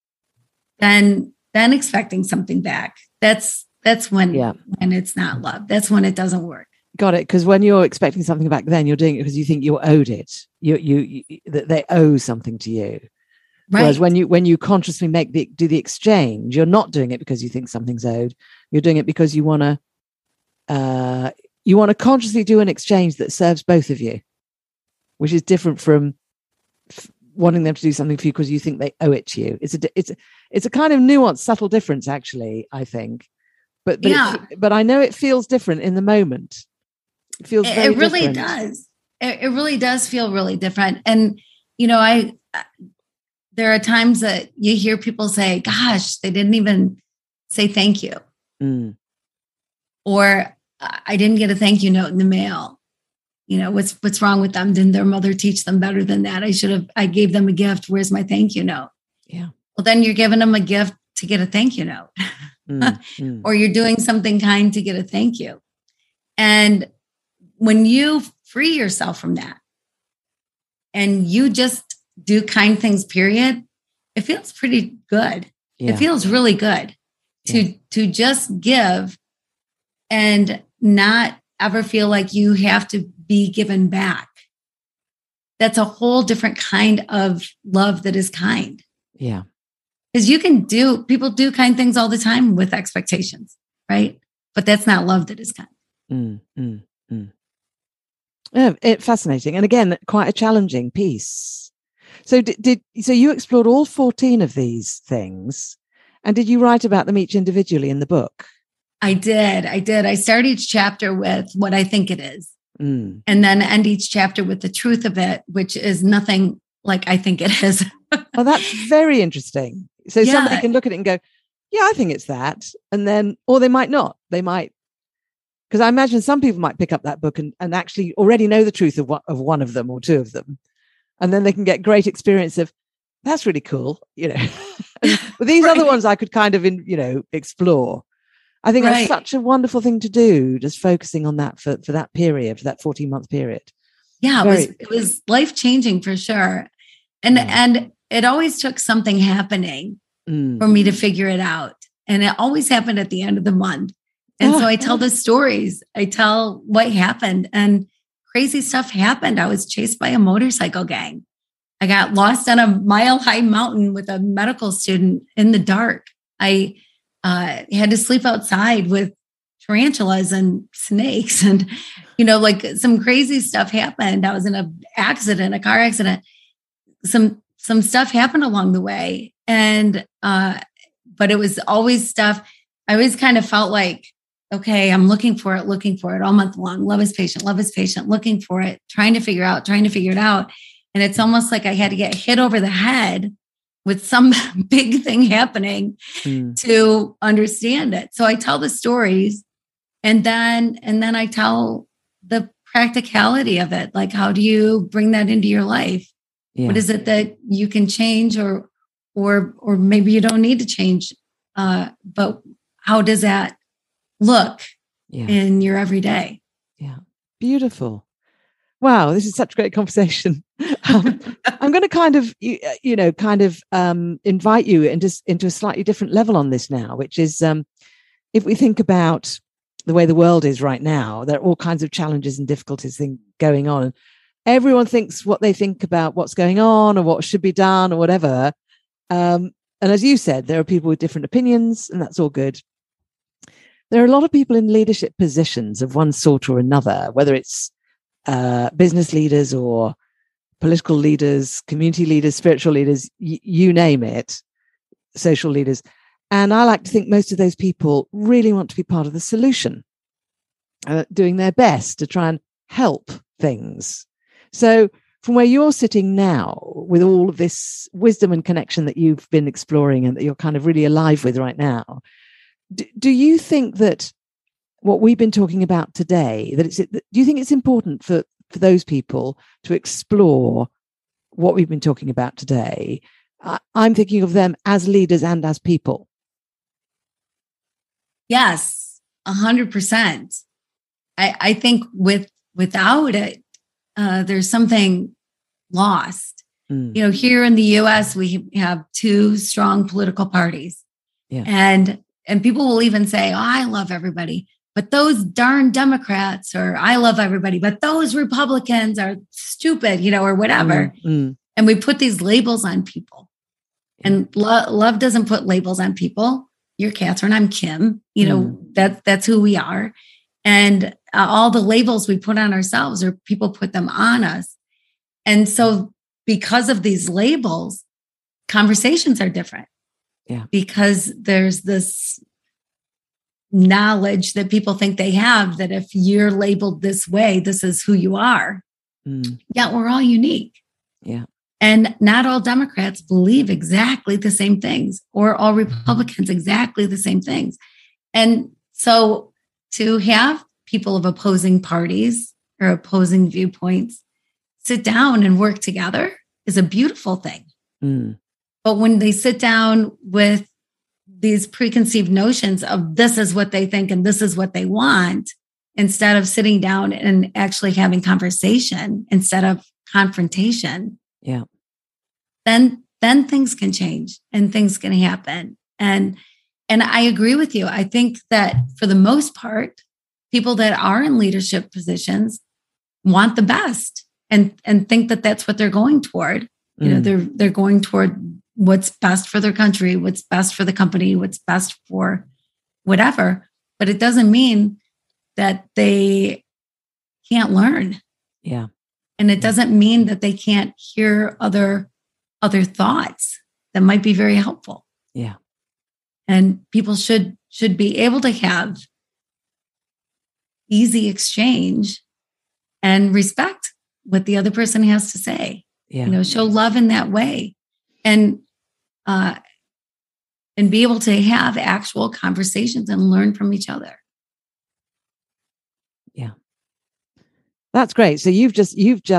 Then expecting something back. That's when it's not love. That's when it doesn't work. Got it. Because when you're expecting something back, then you're doing it because you think you're owed it. You that they owe something to you. Right. Whereas when you consciously do the exchange, you're not doing it because you think something's owed. You're doing it because you want to consciously do an exchange that serves both of you, which is different from wanting them to do something for you because you think they owe it to you. It's a kind of nuanced, subtle difference, actually, I think. But I know it feels different in the moment. It feels very it really different. Does. It really does feel really different. And there are times that you hear people say, "Gosh, they didn't even say thank you," or "I didn't get a thank you note in the mail." What's wrong with them? Didn't their mother teach them better than that? I gave them a gift. Where's my thank you note? Yeah. Well, then you're giving them a gift to get a thank you note. Or you're doing something kind to get a thank you. And when you free yourself from that and you just do kind things, period, it feels pretty good. Yeah. It feels really good to just give and not ever feel like you have to be given back. That's a whole different kind of love that is kind. Yeah. Because people do kind things all the time with expectations, right? But that's not love that is kind. Yeah, it's fascinating. And again, quite a challenging piece. So so you explored all 14 of these things, and did you write about them each individually in the book? I did. I start each chapter with what I think it is, and then end each chapter with the truth of it, which is nothing like I think it is. Oh, that's very interesting. So somebody can look at it and go, yeah, I think it's that. And then, or they might not. They might, because I imagine some people might pick up that book and actually already know the truth of one of them or two of them. And then they can get great experience of, that's really cool, But these other ones I could kind of, explore. I think that's such a wonderful thing to do, just focusing on that for that period, for that 14-month period. Yeah, it was life-changing for sure. And it always took something happening for me to figure it out. And it always happened at the end of the month. And so I tell the stories. I tell what happened, and crazy stuff happened. I was chased by a motorcycle gang. I got lost on a mile-high mountain with a medical student in the dark. I had to sleep outside with tarantulas and snakes, and some crazy stuff happened. I was in a car accident. Some some stuff happened along the way. And, but it was always stuff. I always kind of felt like, okay, I'm looking for it all month long. Love is patient, looking for it, trying to figure it out. And it's almost like I had to get hit over the head with some big thing happening to understand it. So I tell the stories and then I tell the practicality of it. Like, how do you bring that into your life? Yeah. What is it that you can change or maybe you don't need to change? But how does that look in your everyday? Yeah. Beautiful. Wow. This is such a great conversation. I'm going to kind of invite you into a slightly different level on this now, which is if we think about the way the world is right now, there are all kinds of challenges and difficulties going on. Everyone thinks what they think about what's going on or what should be done or whatever. And as you said, there are people with different opinions, and that's all good. There are a lot of people in leadership positions of one sort or another, whether it's business leaders or political leaders, community leaders, spiritual leaders, you name it, social leaders. And I like to think most of those people really want to be part of the solution, doing their best to try and help things. So from where you're sitting now, with all of this wisdom and connection that you've been exploring and that you're kind of really alive with right now, do you think that what we've been talking about today, do you think it's important for those people to explore what we've been talking about today? I'm thinking of them as leaders and as people. Yes, 100%. I think without it, there's something lost. Here in the US, we have two strong political parties. Yeah. And people will even say, oh, I love everybody, but those darn Democrats, or I love everybody, but those Republicans are stupid, or whatever. And we put these labels on people. And love doesn't put labels on people. You're Catherine, I'm Kim. That's who we are. And all the labels we put on ourselves, or people put them on us. And so because of these labels, conversations are different. Yeah. Because there's this knowledge that people think they have that if you're labeled this way, this is who you are. Yeah, we're all unique. Yeah. And not all Democrats believe exactly the same things, or all Republicans exactly the same things. And so to have people of opposing parties or opposing viewpoints sit down and work together is a beautiful thing. But when they sit down with these preconceived notions of this is what they think and this is what they want, instead of sitting down and actually having conversation instead of confrontation, then things can change and things can happen. And I agree with you. I think that for the most part, people that are in leadership positions want the best and think that that's what they're going toward. They're going toward what's best for their country, what's best for the company, what's best for whatever. But it doesn't mean that they can't learn. Yeah. And it doesn't mean that they can't hear other thoughts that might be very helpful. Yeah. And people should be able to have easy exchange and respect what the other person has to say. Yeah. Show love in that way. And be able to have actual conversations and learn from each other. Yeah. That's great. So you've just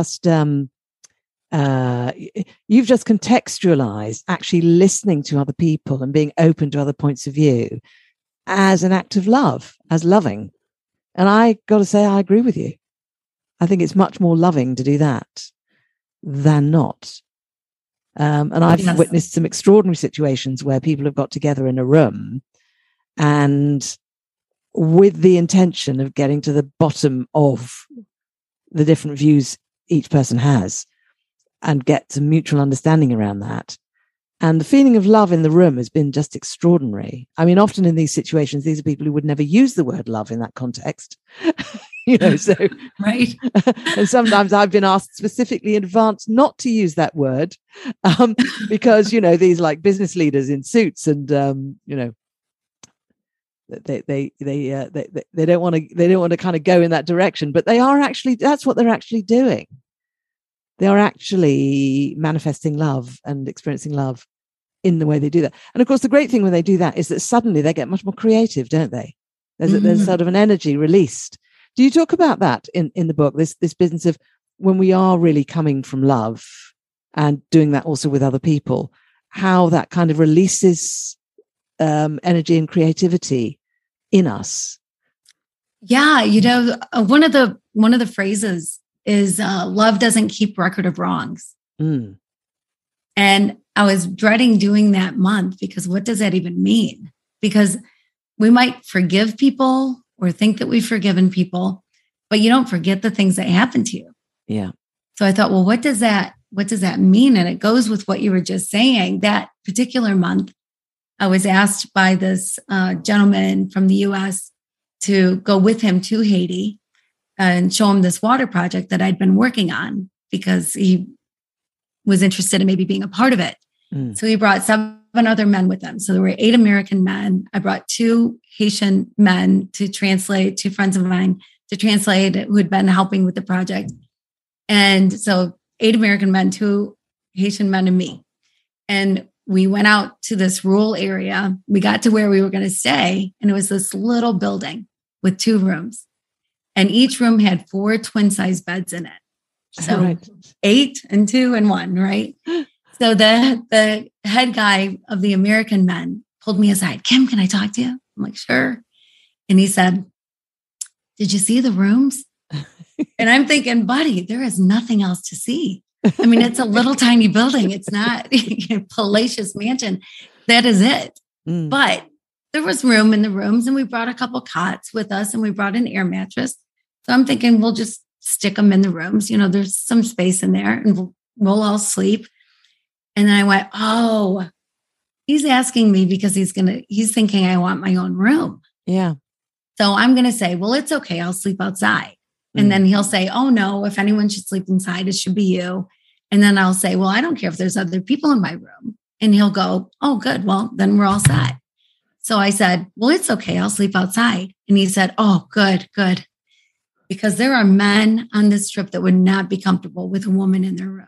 contextualized actually listening to other people and being open to other points of view as an act of love, as loving. And I got to say, I agree with you. I think it's much more loving to do that than not. And I've witnessed some extraordinary situations where people have got together in a room and with the intention of getting to the bottom of the different views each person has and get some mutual understanding around that. And the feeling of love in the room has been just extraordinary. I mean, often in these situations, these are people who would never use the word love in that context. So right. And sometimes I've been asked specifically in advance not to use that word because these like business leaders in suits and they don't want to kind of go in that direction, but that's what they're actually doing. They are actually manifesting love and experiencing love in the way they do that. And of course, the great thing when they do that is that suddenly they get much more creative, don't they? There's sort of an energy released. Do you talk about that in the book, this business of when we are really coming from love and doing that also with other people, how that kind of releases energy and creativity in us? Yeah. One of the phrases is love doesn't keep record of wrongs. Mm. And I was dreading doing that month because what does that even mean? Because we might forgive people or think that we've forgiven people, but you don't forget the things that happened to you. Yeah. So I thought, well, what does that mean? And it goes with what you were just saying. That particular month, I was asked by this gentleman from the US to go with him to Haiti and show him this water project that I'd been working on because he was interested in maybe being a part of it. Mm. So he brought 7 other men with him. So there were 8 American men. I brought 2 Haitian men to translate, 2 friends of mine to translate who had been helping with the project. And so 8 American men, 2 Haitian men, and me. And we went out to this rural area. We got to where we were going to stay, and it was this little building with 2 rooms. And each room had 4 twin-size beds in it. So right. 8 and 2 and 1, right? So the head guy of the American men pulled me aside. Kim, can I talk to you? I'm like, sure. And he said, did you see the rooms? And I'm thinking, buddy, there is nothing else to see. I mean, it's a little tiny building. It's not a palatial mansion. That is it. Mm. But there was room in the rooms, and we brought a couple cots with us, and we brought an air mattress. So I'm thinking we'll just stick them in the rooms. There's some space in there, and we'll all sleep. And then I went, oh, he's asking me because he's thinking I want my own room. Yeah. So I'm going to say, well, it's okay. I'll sleep outside. And then he'll say, oh no, if anyone should sleep inside, it should be you. And then I'll say, well, I don't care if there's other people in my room. And he'll go, oh, good. Well, then we're all set. So I said, well, it's okay. I'll sleep outside. And he said, oh, good. Because there are men on this trip that would not be comfortable with a woman in their room.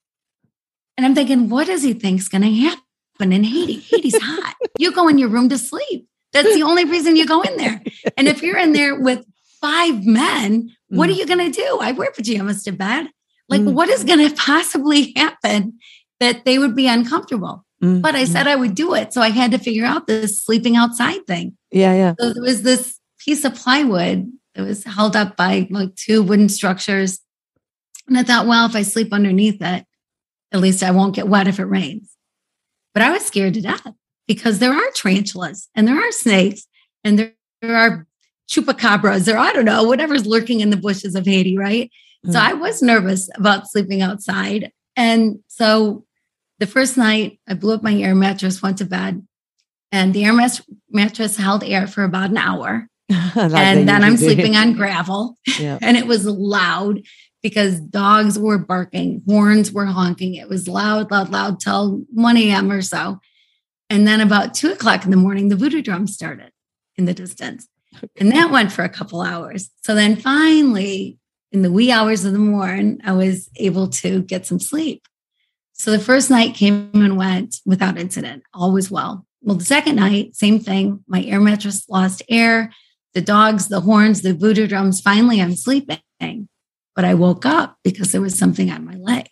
And I'm thinking, what does he think is going to happen in Haiti? Haiti's hot. You go in your room to sleep. That's the only reason you go in there. And if you're in there with 5 men, what are you going to do? I wear pajamas to bed. Like, what is going to possibly happen that they would be uncomfortable? But I said I would do it. So I had to figure out this sleeping outside thing. Yeah. So there was this piece of plywood that was held up by like 2 wooden structures. And I thought, well, if I sleep underneath it, at least I won't get wet if it rains. But I was scared to death because there are tarantulas and there are snakes and there are chupacabras or I don't know, whatever's lurking in the bushes of Haiti, right? So I was nervous about sleeping outside. And so the first night I blew up my air mattress, went to bed, and the air mattress held air for about an hour. And then I'm sleeping on gravel. Yeah. And it was loud because dogs were barking, horns were honking. It was loud till 1 a.m. or so. And then about 2 o'clock in the morning, the voodoo drum started in the distance. Okay. And that went for a couple hours. So then finally, in the wee hours of the morning, I was able to get some sleep. So the first night came and went without incident. All was well. Well, the second night, same thing. My air mattress lost air. The dogs, the horns, the voodoo drums. Finally, I'm sleeping. But I woke up because there was something on my leg.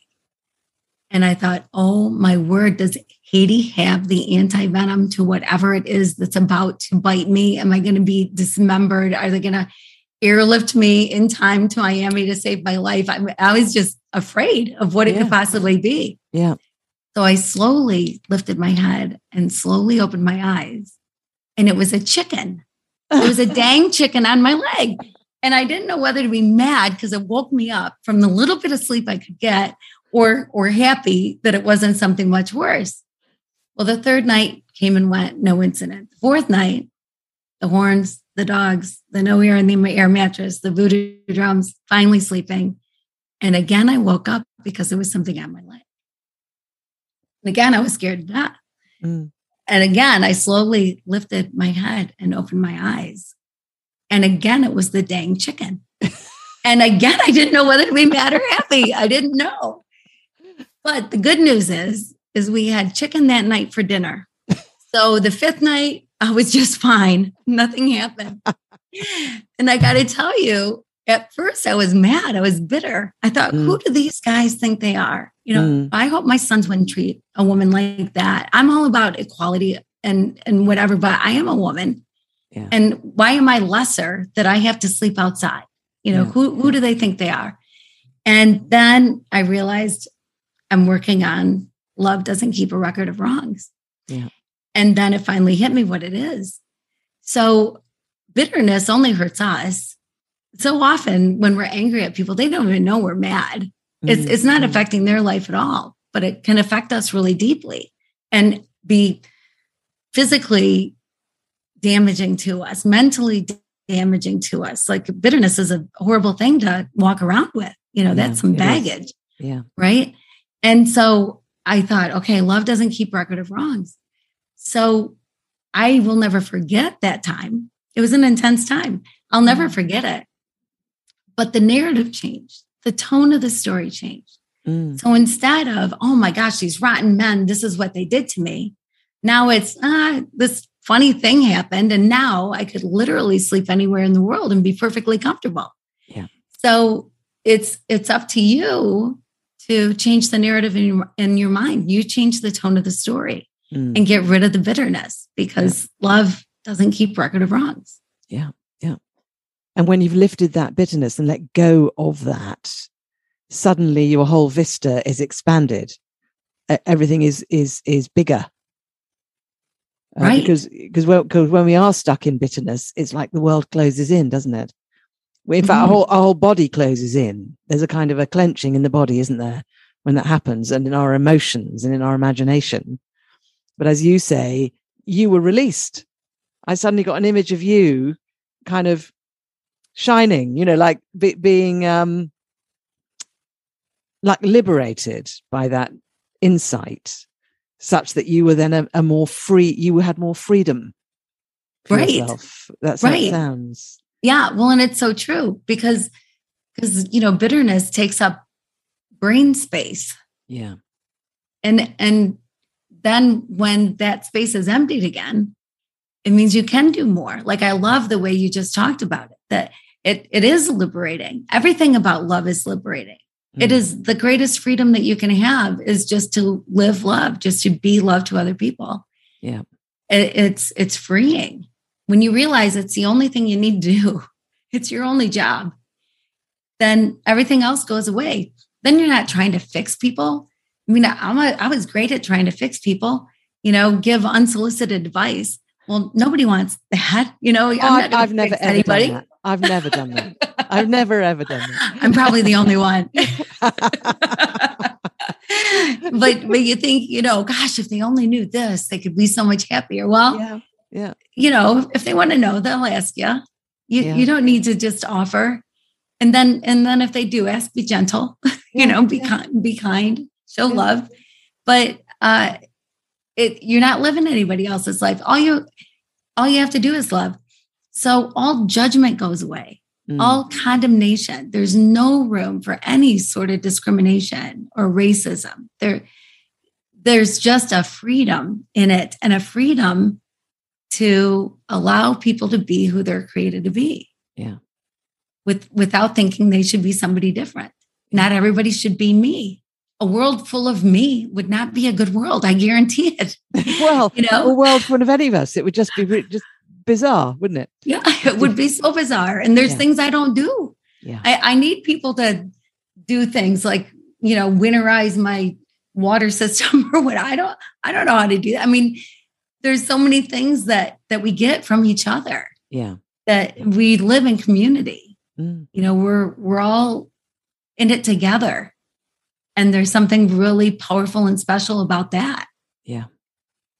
And I thought, oh my word, does Haiti have the anti-venom to whatever it is that's about to bite me? Am I going to be dismembered? Are they going to airlift me in time to Miami to save my life? I was just afraid of what it could possibly be. Yeah. So I slowly lifted my head and slowly opened my eyes. And it was a chicken. It was a dang chicken on my leg. And I didn't know whether to be mad because it woke me up from the little bit of sleep I could get or happy that it wasn't something much worse. Well, the third night came and went, no incident. The fourth night, the horns, the dogs, the no air in the air mattress, the voodoo drums, finally sleeping. And again, I woke up because there was something on my leg. And again, I was scared to death. And again, I slowly lifted my head and opened my eyes. And again, it was the dang chicken. And again, I didn't know whether to be mad or happy. I didn't know. But the good news is we had chicken that night for dinner. So the fifth night, I was just fine. Nothing happened. And I got to tell you, at first I was mad. I was bitter. I thought, who do these guys think they are? You know, I hope my sons wouldn't treat a woman like that. I'm all about equality and whatever, but I am a woman. Yeah. And why am I lesser that I have to sleep outside? You know, who do they think they are? And then I realized I'm working on love doesn't keep a record of wrongs. Yeah. And then it finally hit me what it is. So bitterness only hurts us. So often when we're angry at people, they don't even know we're mad. It's not affecting their life at all, but it can affect us really deeply and be physically damaging to us, mentally damaging to us. Like bitterness is a horrible thing to walk around with. You know, that's some baggage. Yeah. Right. And so I thought, okay, love doesn't keep record of wrongs. So I will never forget that time. It was an intense time. I'll never forget it. But the narrative changed. The tone of the story changed. So instead of, oh my gosh, these rotten men, this is what they did to me. Now it's, this funny thing happened. And now I could literally sleep anywhere in the world and be perfectly comfortable. Yeah. So it's up to you to change the narrative in your mind. You change the tone of the story and get rid of the bitterness because love doesn't keep record of wrongs. Yeah. Yeah. And when you've lifted that bitterness and let go of that, suddenly your whole vista is expanded. Everything is bigger. Right. Because when we are stuck in bitterness, it's like the world closes in, doesn't it? In fact, our whole body closes in. There's a kind of a clenching in the body, isn't there, when that happens, and in our emotions and in our imagination. But as you say, you were released. I suddenly got an image of you kind of shining, you know, like being like liberated by that insight, such that you were then a more free, you had more freedom for yourself. That's how it sounds. Yeah. Well, and it's so true because, you know, bitterness takes up brain space. Yeah. And then when that space is emptied again, it means you can do more. Like, I love the way you just talked about it, that it is liberating. Everything about love is liberating. It is the greatest freedom that you can have is just to live love, just to be love to other people. Yeah. It's freeing. When you realize it's the only thing you need to do, it's your only job, then everything else goes away. Then you're not trying to fix people. I mean, I was great at trying to fix people, you know, give unsolicited advice. Well, nobody wants that, you know. I've never ever done that. I've never done that. I've never ever done that. I'm probably the only one. But you think, you know, gosh, if they only knew this, they could be so much happier. Well, yeah. You know, if they want to know, they'll ask you. You don't need to just offer. And then if they do ask, be gentle, you know, be kind, show love. But you're not living anybody else's life. All you have to do is love. So all judgment goes away, all condemnation. There's no room for any sort of discrimination or racism. There's just a freedom in it, and a freedom to allow people to be who they're created to be. Yeah. Without thinking they should be somebody different. Not everybody should be me. A world full of me would not be a good world. I guarantee it. Well, you know, a world full of any of us, it would just be just bizarre, wouldn't it? Yeah, it would be so bizarre. And there's things I don't do. Yeah. I need people to do things like, you know, winterize my water system or what. I don't know how to do that. I mean, there's so many things that we get from each other. Yeah. That we live in community. You know, we're all in it together. And there's something really powerful and special about that. Yeah.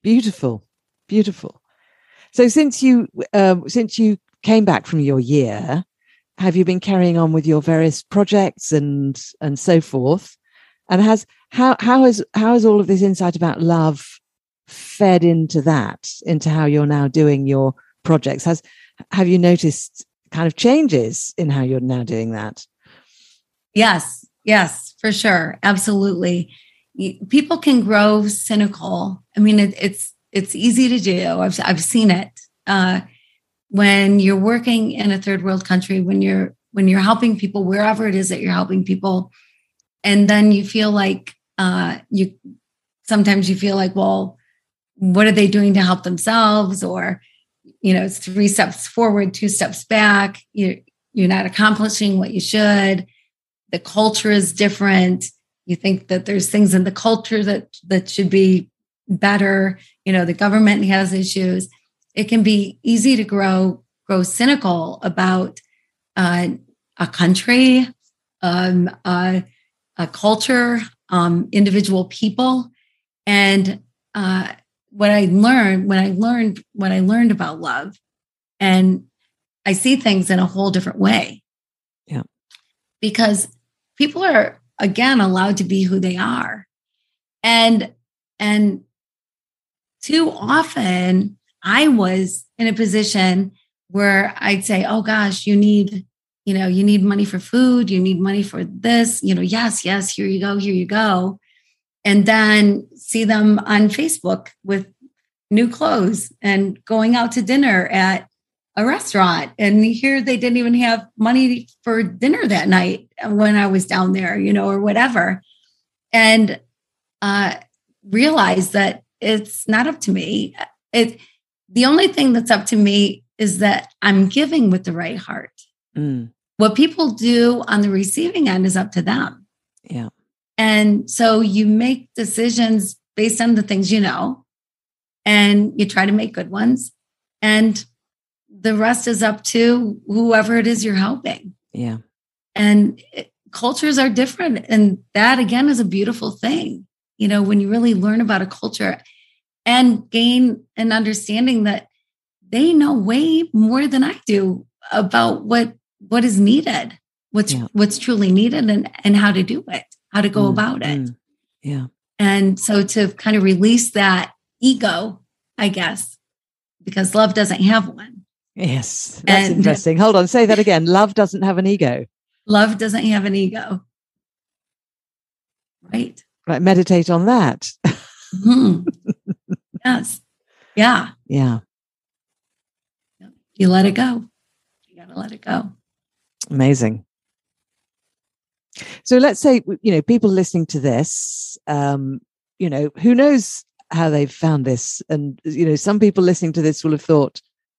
Beautiful, beautiful. So since you came back from your year, have you been carrying on with your various projects and so forth? And how has all of this insight about love fed into that, into how you're now doing your projects? Have you noticed kind of changes in how you're now doing that? Yes, for sure. Absolutely. People can grow cynical. I mean, it's easy to do. I've seen it. When you're working in a third world country, when you're helping people, wherever it is that you're helping people, and then you feel like sometimes you feel like, well, what are they doing to help themselves? Or, it's 3 steps forward, 2 steps back. You're not accomplishing what you should. The culture is different. You think that there's things in the culture that should be better. The government has issues. It can be easy to grow cynical about a country, a culture, individual people. And what I learned about love, and I see things in a whole different way. Yeah, because people are, again, allowed to be who they are, and too often I was in a position where I'd say, oh gosh, you need money for food. You need money for this, yes, here you go. And then see them on Facebook with new clothes and going out to dinner at a restaurant. And here they didn't even have money for dinner that night when I was down there, or whatever. And realize that it's not up to me. The only thing that's up to me is that I'm giving with the right heart. What people do on the receiving end is up to them. Yeah. And so you make decisions based on the things and you try to make good ones. And the rest is up to whoever it is you're helping. Yeah. And cultures are different. And that, again, is a beautiful thing. When you really learn about a culture and gain an understanding that they know way more than I do about what is needed, what's truly needed, and how to do it, how to go about it. Yeah. And so to kind of release that ego, I guess, because love doesn't have one. Yes, that's interesting. Hold on, say that again. Love doesn't have an ego. Love doesn't have an ego. Right. Right. Meditate on that. Mm-hmm. Yes. Yeah. Yeah. You let it go. You got to let it go. Amazing. So let's say, people listening to this, who knows how they've found this. And, some people listening to this will have thought,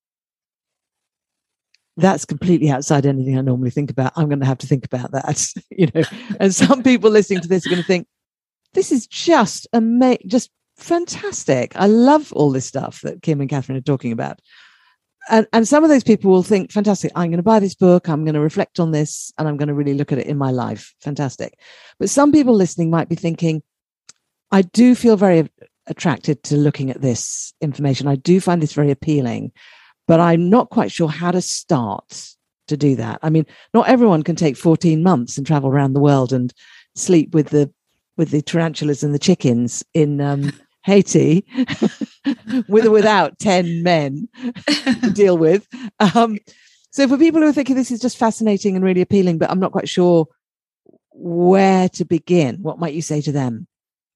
that's completely outside anything I normally think about. I'm going to have to think about that, And some people listening to this are going to think, this is just just fantastic. I love all this stuff that Kim and Catherine are talking about. And some of those people will think, fantastic, I'm going to buy this book, I'm going to reflect on this, and I'm going to really look at it in my life. Fantastic. But some people listening might be thinking, I do feel very attracted to looking at this information. I do find this very appealing, but I'm not quite sure how to start to do that. I mean, not everyone can take 14 months and travel around the world and sleep with the tarantulas and the chickens in Haiti with or without 10 men to deal with. So for people who are thinking this is just fascinating and really appealing, but I'm not quite sure where to begin, what might you say to them?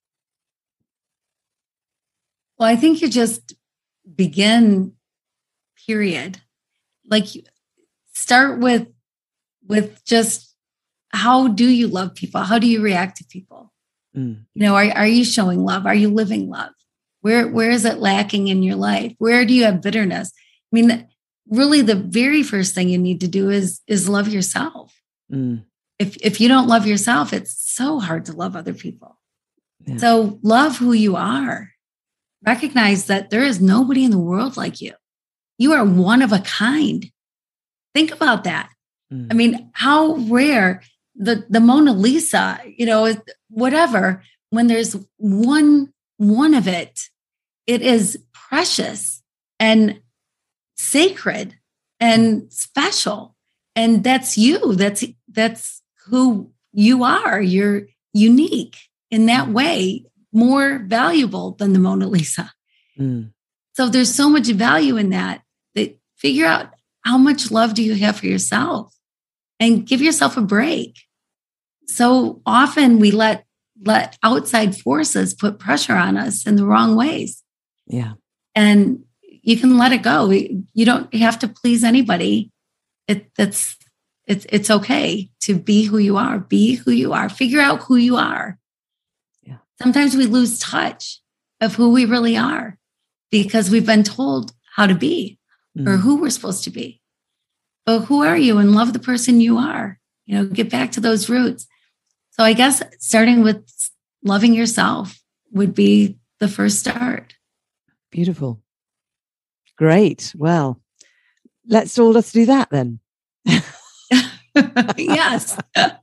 Well, I think you just begin, period. Like, start with just, how do you love people? How do you react to people? Are you showing love? Are you living love? Where is it lacking in your life? Where do you have bitterness? I mean, really, the very first thing you need to do is love yourself. If you don't love yourself, it's so hard to love other people. Yeah. So love who you are. Recognize that there is nobody in the world like you. You are one of a kind. Think about that. I mean, how rare the Mona Lisa, whatever, when there's one of it it is precious and sacred and special. And that's you. That's who you are. You're unique in that way, more valuable than the Mona Lisa. Mm. So there's so much value in that figure out how much love do you have for yourself and give yourself a break. So often we let outside forces put pressure on us in the wrong ways. Yeah. And you can let it go. You don't have to please anybody. It's okay to be who you are. Be who you are. Figure out who you are. Yeah. Sometimes we lose touch of who we really are because we've been told how to be or who we're supposed to be. But who are you? And love the person you are. Get back to those roots. So I guess starting with loving yourself would be the first start. Beautiful. Great. Well, let's do that then. Yes.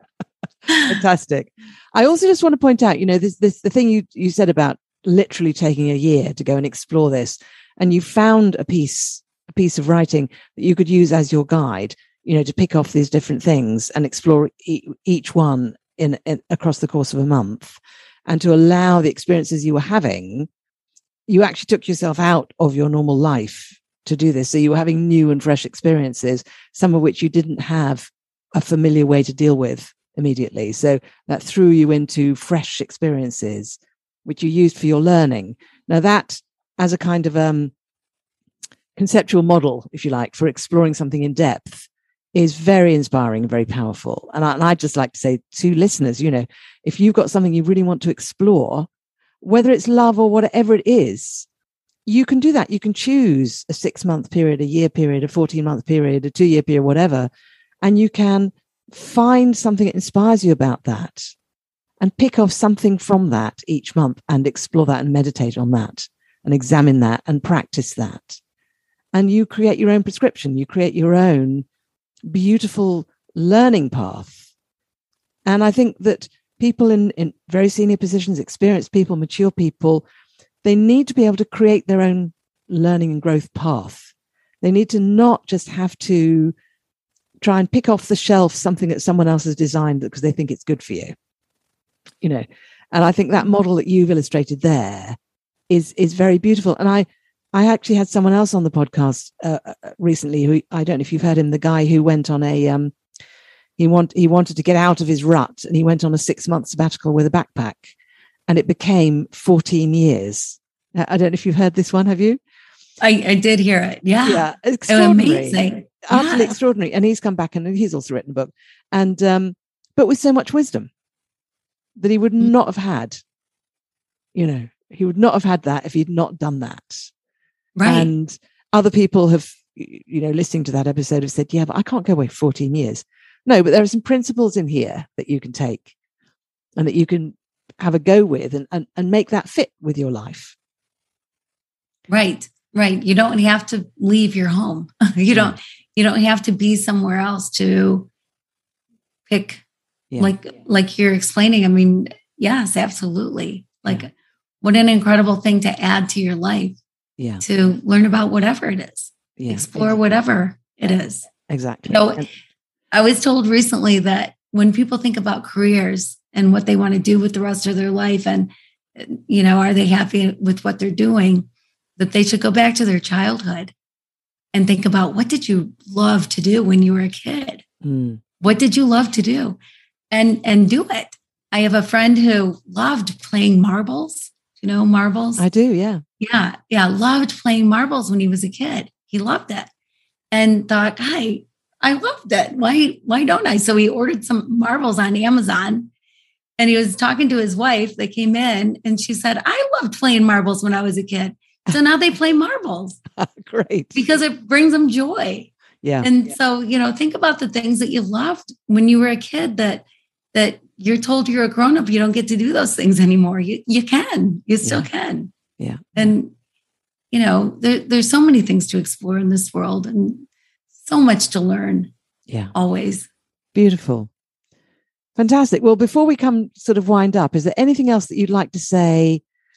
Fantastic. I also just want to point out, the thing you said about literally taking a year to go and explore this, and you found a piece of writing that you could use as your guide, to pick off these different things and explore each one in across the course of a month, and to allow the experiences you were having. You actually took yourself out of your normal life to do this. So you were having new and fresh experiences, some of which you didn't have a familiar way to deal with immediately. So that threw you into fresh experiences, which you used for your learning. Now that, as a kind of conceptual model, if you like, for exploring something in depth, is very inspiring and very powerful. And I'd just like to say to listeners, if you've got something you really want to explore, whether it's love or whatever it is, you can do that. You can choose a 6-month period, a year period, a 14-month period, a 2-year period, whatever. And you can find something that inspires you about that and pick off something from that each month and explore that and meditate on that and examine that and practice that. And you create your own prescription. You create your own beautiful learning path. And I think that people in very senior positions, experienced people, mature people, they need to be able to create their own learning and growth path. They need to not just have to try and pick off the shelf something that someone else has designed because they think it's good for you. And I think that model that you've illustrated there is very beautiful. And I actually had someone else on the podcast recently who, I don't know if you've heard him, the guy who went on he wanted to get out of his rut, and he went on a 6-month sabbatical with a backpack, and it became 14 years. I don't know if you've heard this one. Have you? I did hear it. Yeah. Yeah. Extraordinary. Amazing. Absolutely extraordinary. And he's come back and he's also written a book, and but with so much wisdom that he would not have had. He would not have had that if he'd not done that. Right. And other people have, listening to that episode, have said, yeah, but I can't go away for 14 years. No, but there are some principles in here that you can take and that you can have a go with and make that fit with your life. Right. You don't have to leave your home. You don't have to be somewhere else to pick, like you're explaining. I mean, yes, absolutely. What an incredible thing to add to your life. Yeah. To learn about whatever it is. Yeah. Explore whatever it is. Exactly. I was told recently that when people think about careers and what they want to do with the rest of their life, and, are they happy with what they're doing, that they should go back to their childhood and think about, what did you love to do when you were a kid? What did you love to do? And do it. I have a friend who loved playing marbles. You know marbles? I do, yeah. Yeah. Loved playing marbles when he was a kid. He loved it and thought, I loved it. Why don't I? So he ordered some marbles on Amazon, and he was talking to his wife. They came in and she said, I loved playing marbles when I was a kid. So now they play marbles. Great. Because it brings them joy. Yeah. And so, think about the things that you loved when you were a kid that you're told you're a grown-up, you don't get to do those things anymore. You can. You still can. Yeah. And, there's so many things to explore in this world and so much to learn. Yeah. Always. Beautiful. Fantastic. Well, before we come sort of wind up, is there anything else that you'd like to say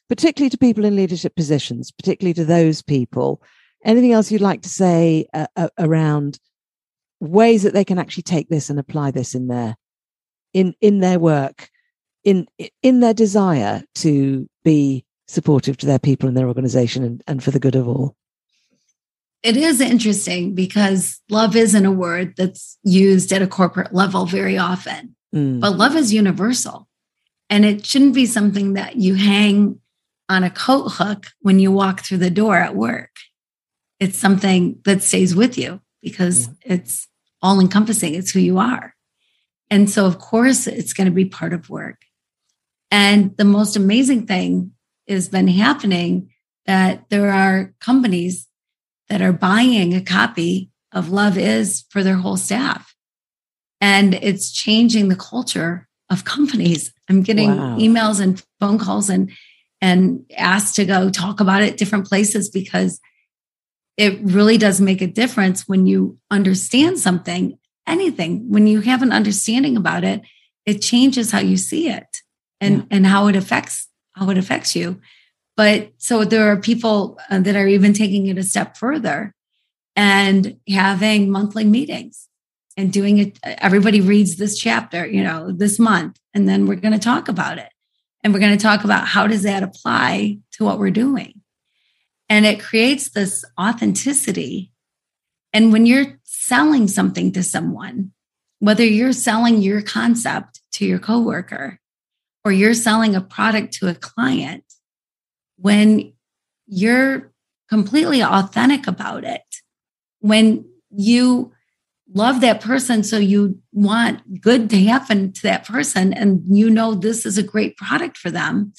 particularly to people in leadership positions, particularly to those people? Anything else you'd like to say around ways that they can actually take this and apply this in their work, in their desire to be supportive to their people and their organization and for the good of all? It is interesting because love isn't a word that's used at a corporate level very often, but love is universal. And it shouldn't be something that you hang on a coat hook when you walk through the door at work. It's something that stays with you because it's all encompassing. It's who you are. And so, of course, it's going to be part of work. And the most amazing thing has been happening that there are companies that are buying a copy of Love Is for their whole staff. And it's changing the culture of companies. I'm getting emails and phone calls and asked to go talk about it at different places because it really does make a difference when you understand something, anything. When you have an understanding about it, it changes how you see it and how it affects you. But so there are people that are even taking it a step further and having monthly meetings and doing it. Everybody reads this chapter, this month, and then we're going to talk about it. And we're going to talk about how does that apply to what we're doing. And it creates this authenticity. And when you're selling something to someone, whether you're selling your concept to your coworker or you're selling a product to a client, when you're completely authentic about it, when you love that person, so you want good to happen to that person, and this is a great product for them,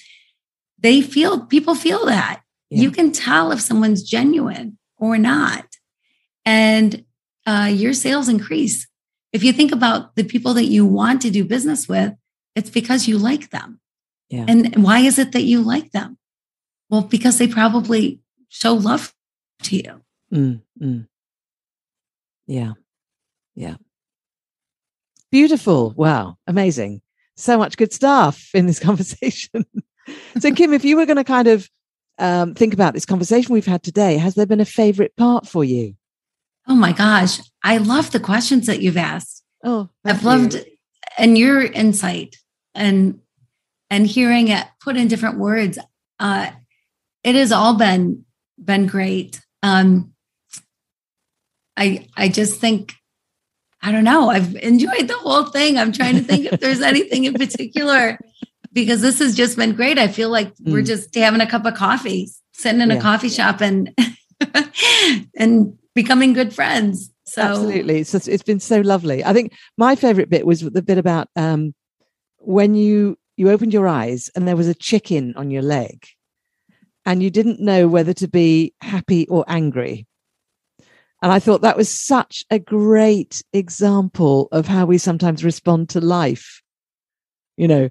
people feel that. Yeah. You can tell if someone's genuine or not. And your sales increase. If you think about the people that you want to do business with, it's because you like them. Yeah. And why is it that you like them? Well, because they probably show love to you. Yeah. Yeah. Beautiful. Wow. Amazing. So much good stuff in this conversation. So, Kim, if you were going to kind of think about this conversation we've had today, has there been a favorite part for you? Oh my gosh. I love the questions that you've asked. Oh, I've loved and your insight and hearing it put in different words. It has all been great. I just think, I don't know. I've enjoyed the whole thing. I'm trying to think if there's anything in particular, because this has just been great. I feel like we're just having a cup of coffee, sitting in a coffee shop and becoming good friends. So absolutely. So it's been so lovely. I think my favorite bit was the bit about when you opened your eyes and there was a chicken on your leg and you didn't know whether to be happy or angry. And I thought that was such a great example of how we sometimes respond to life. Am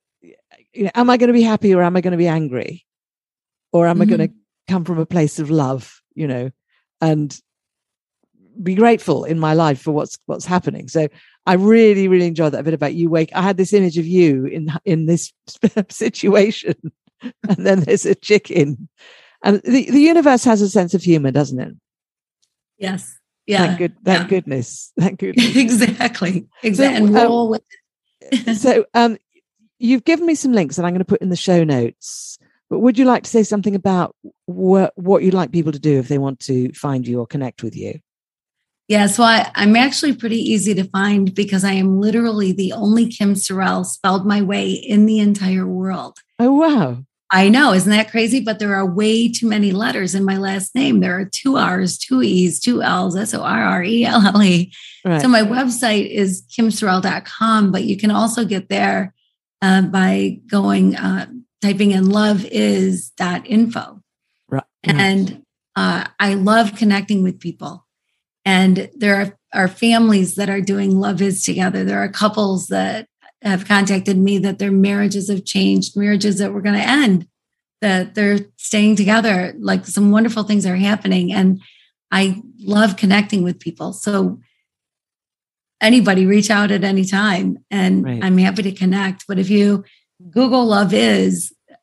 I going to be happy or am I going to be angry? Or am I going to come from a place of love, and be grateful in my life for what's happening? So I really, really enjoyed that bit about you. I had this image of you in this situation, and then there's a chicken. And the universe has a sense of humor, doesn't it? Yes. Yeah. Thank goodness. Exactly. And roll with it. So you've given me some links that I'm going to put in the show notes, but would you like to say something about what you'd like people to do if they want to find you or connect with you? Yeah. So I'm actually pretty easy to find because I am literally the only Kim Sorrell spelled my way in the entire world. Oh, wow. I know, isn't that crazy? But there are way too many letters in my last name. There are 2 R's, 2 E's, 2 L's, SORRELLE. Right. So my website is kimsorrell.com, but you can also get there by going, typing in loveis.info. Right. And I love connecting with people. And there are families that are doing Love Is together. There are couples that have contacted me that their marriages have changed, marriages that were going to end, that they're staying together. Like some wonderful things are happening. And I love connecting with people. So anybody reach out at any time and I'm happy to connect. But if you Google Love Is,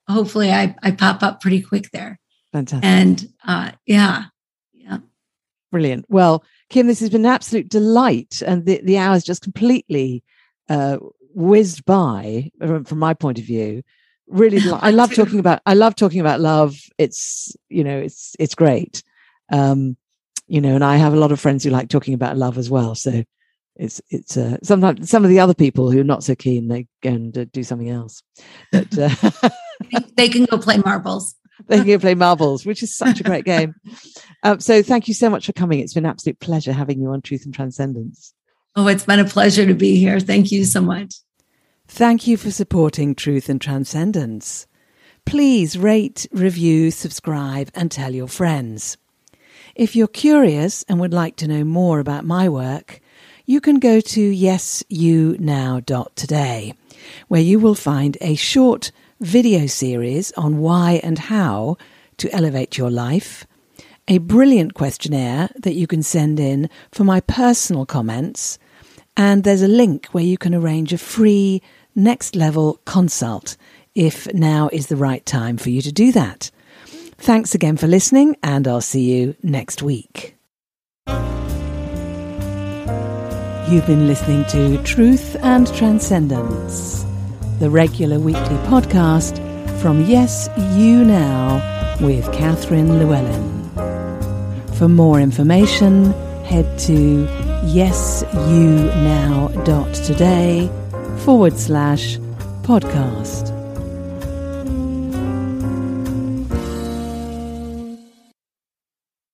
hopefully I pop up pretty quick there. Fantastic. And yeah. Brilliant. Well, Kim, this has been an absolute delight. And the hour's just completely whizzed by from my point of view. Really, I love talking about love. It's, it's great. And I have a lot of friends who like talking about love as well. So it's sometimes some of the other people who are not so keen, they go and do something else. But they can go play marbles. They can go play marbles, which is such a great game. So thank you so much for coming. It's been an absolute pleasure having you on Truth and Transcendence. Oh, it's been a pleasure to be here. Thank you so much. Thank you for supporting Truth and Transcendence. Please rate, review, subscribe, and tell your friends. If you're curious and would like to know more about my work, you can go to yesyounow.today, where you will find a short video series on why and how to elevate your life, a brilliant questionnaire that you can send in for my personal comments, and there's a link where you can arrange a free next level consult if now is the right time for you to do that. Thanks again for listening, and I'll see you next week. You've been listening to Truth and Transcendence, the regular weekly podcast from Yes You Now with Catherine Llewellyn. For more information, head to yesyounow.today/podcast.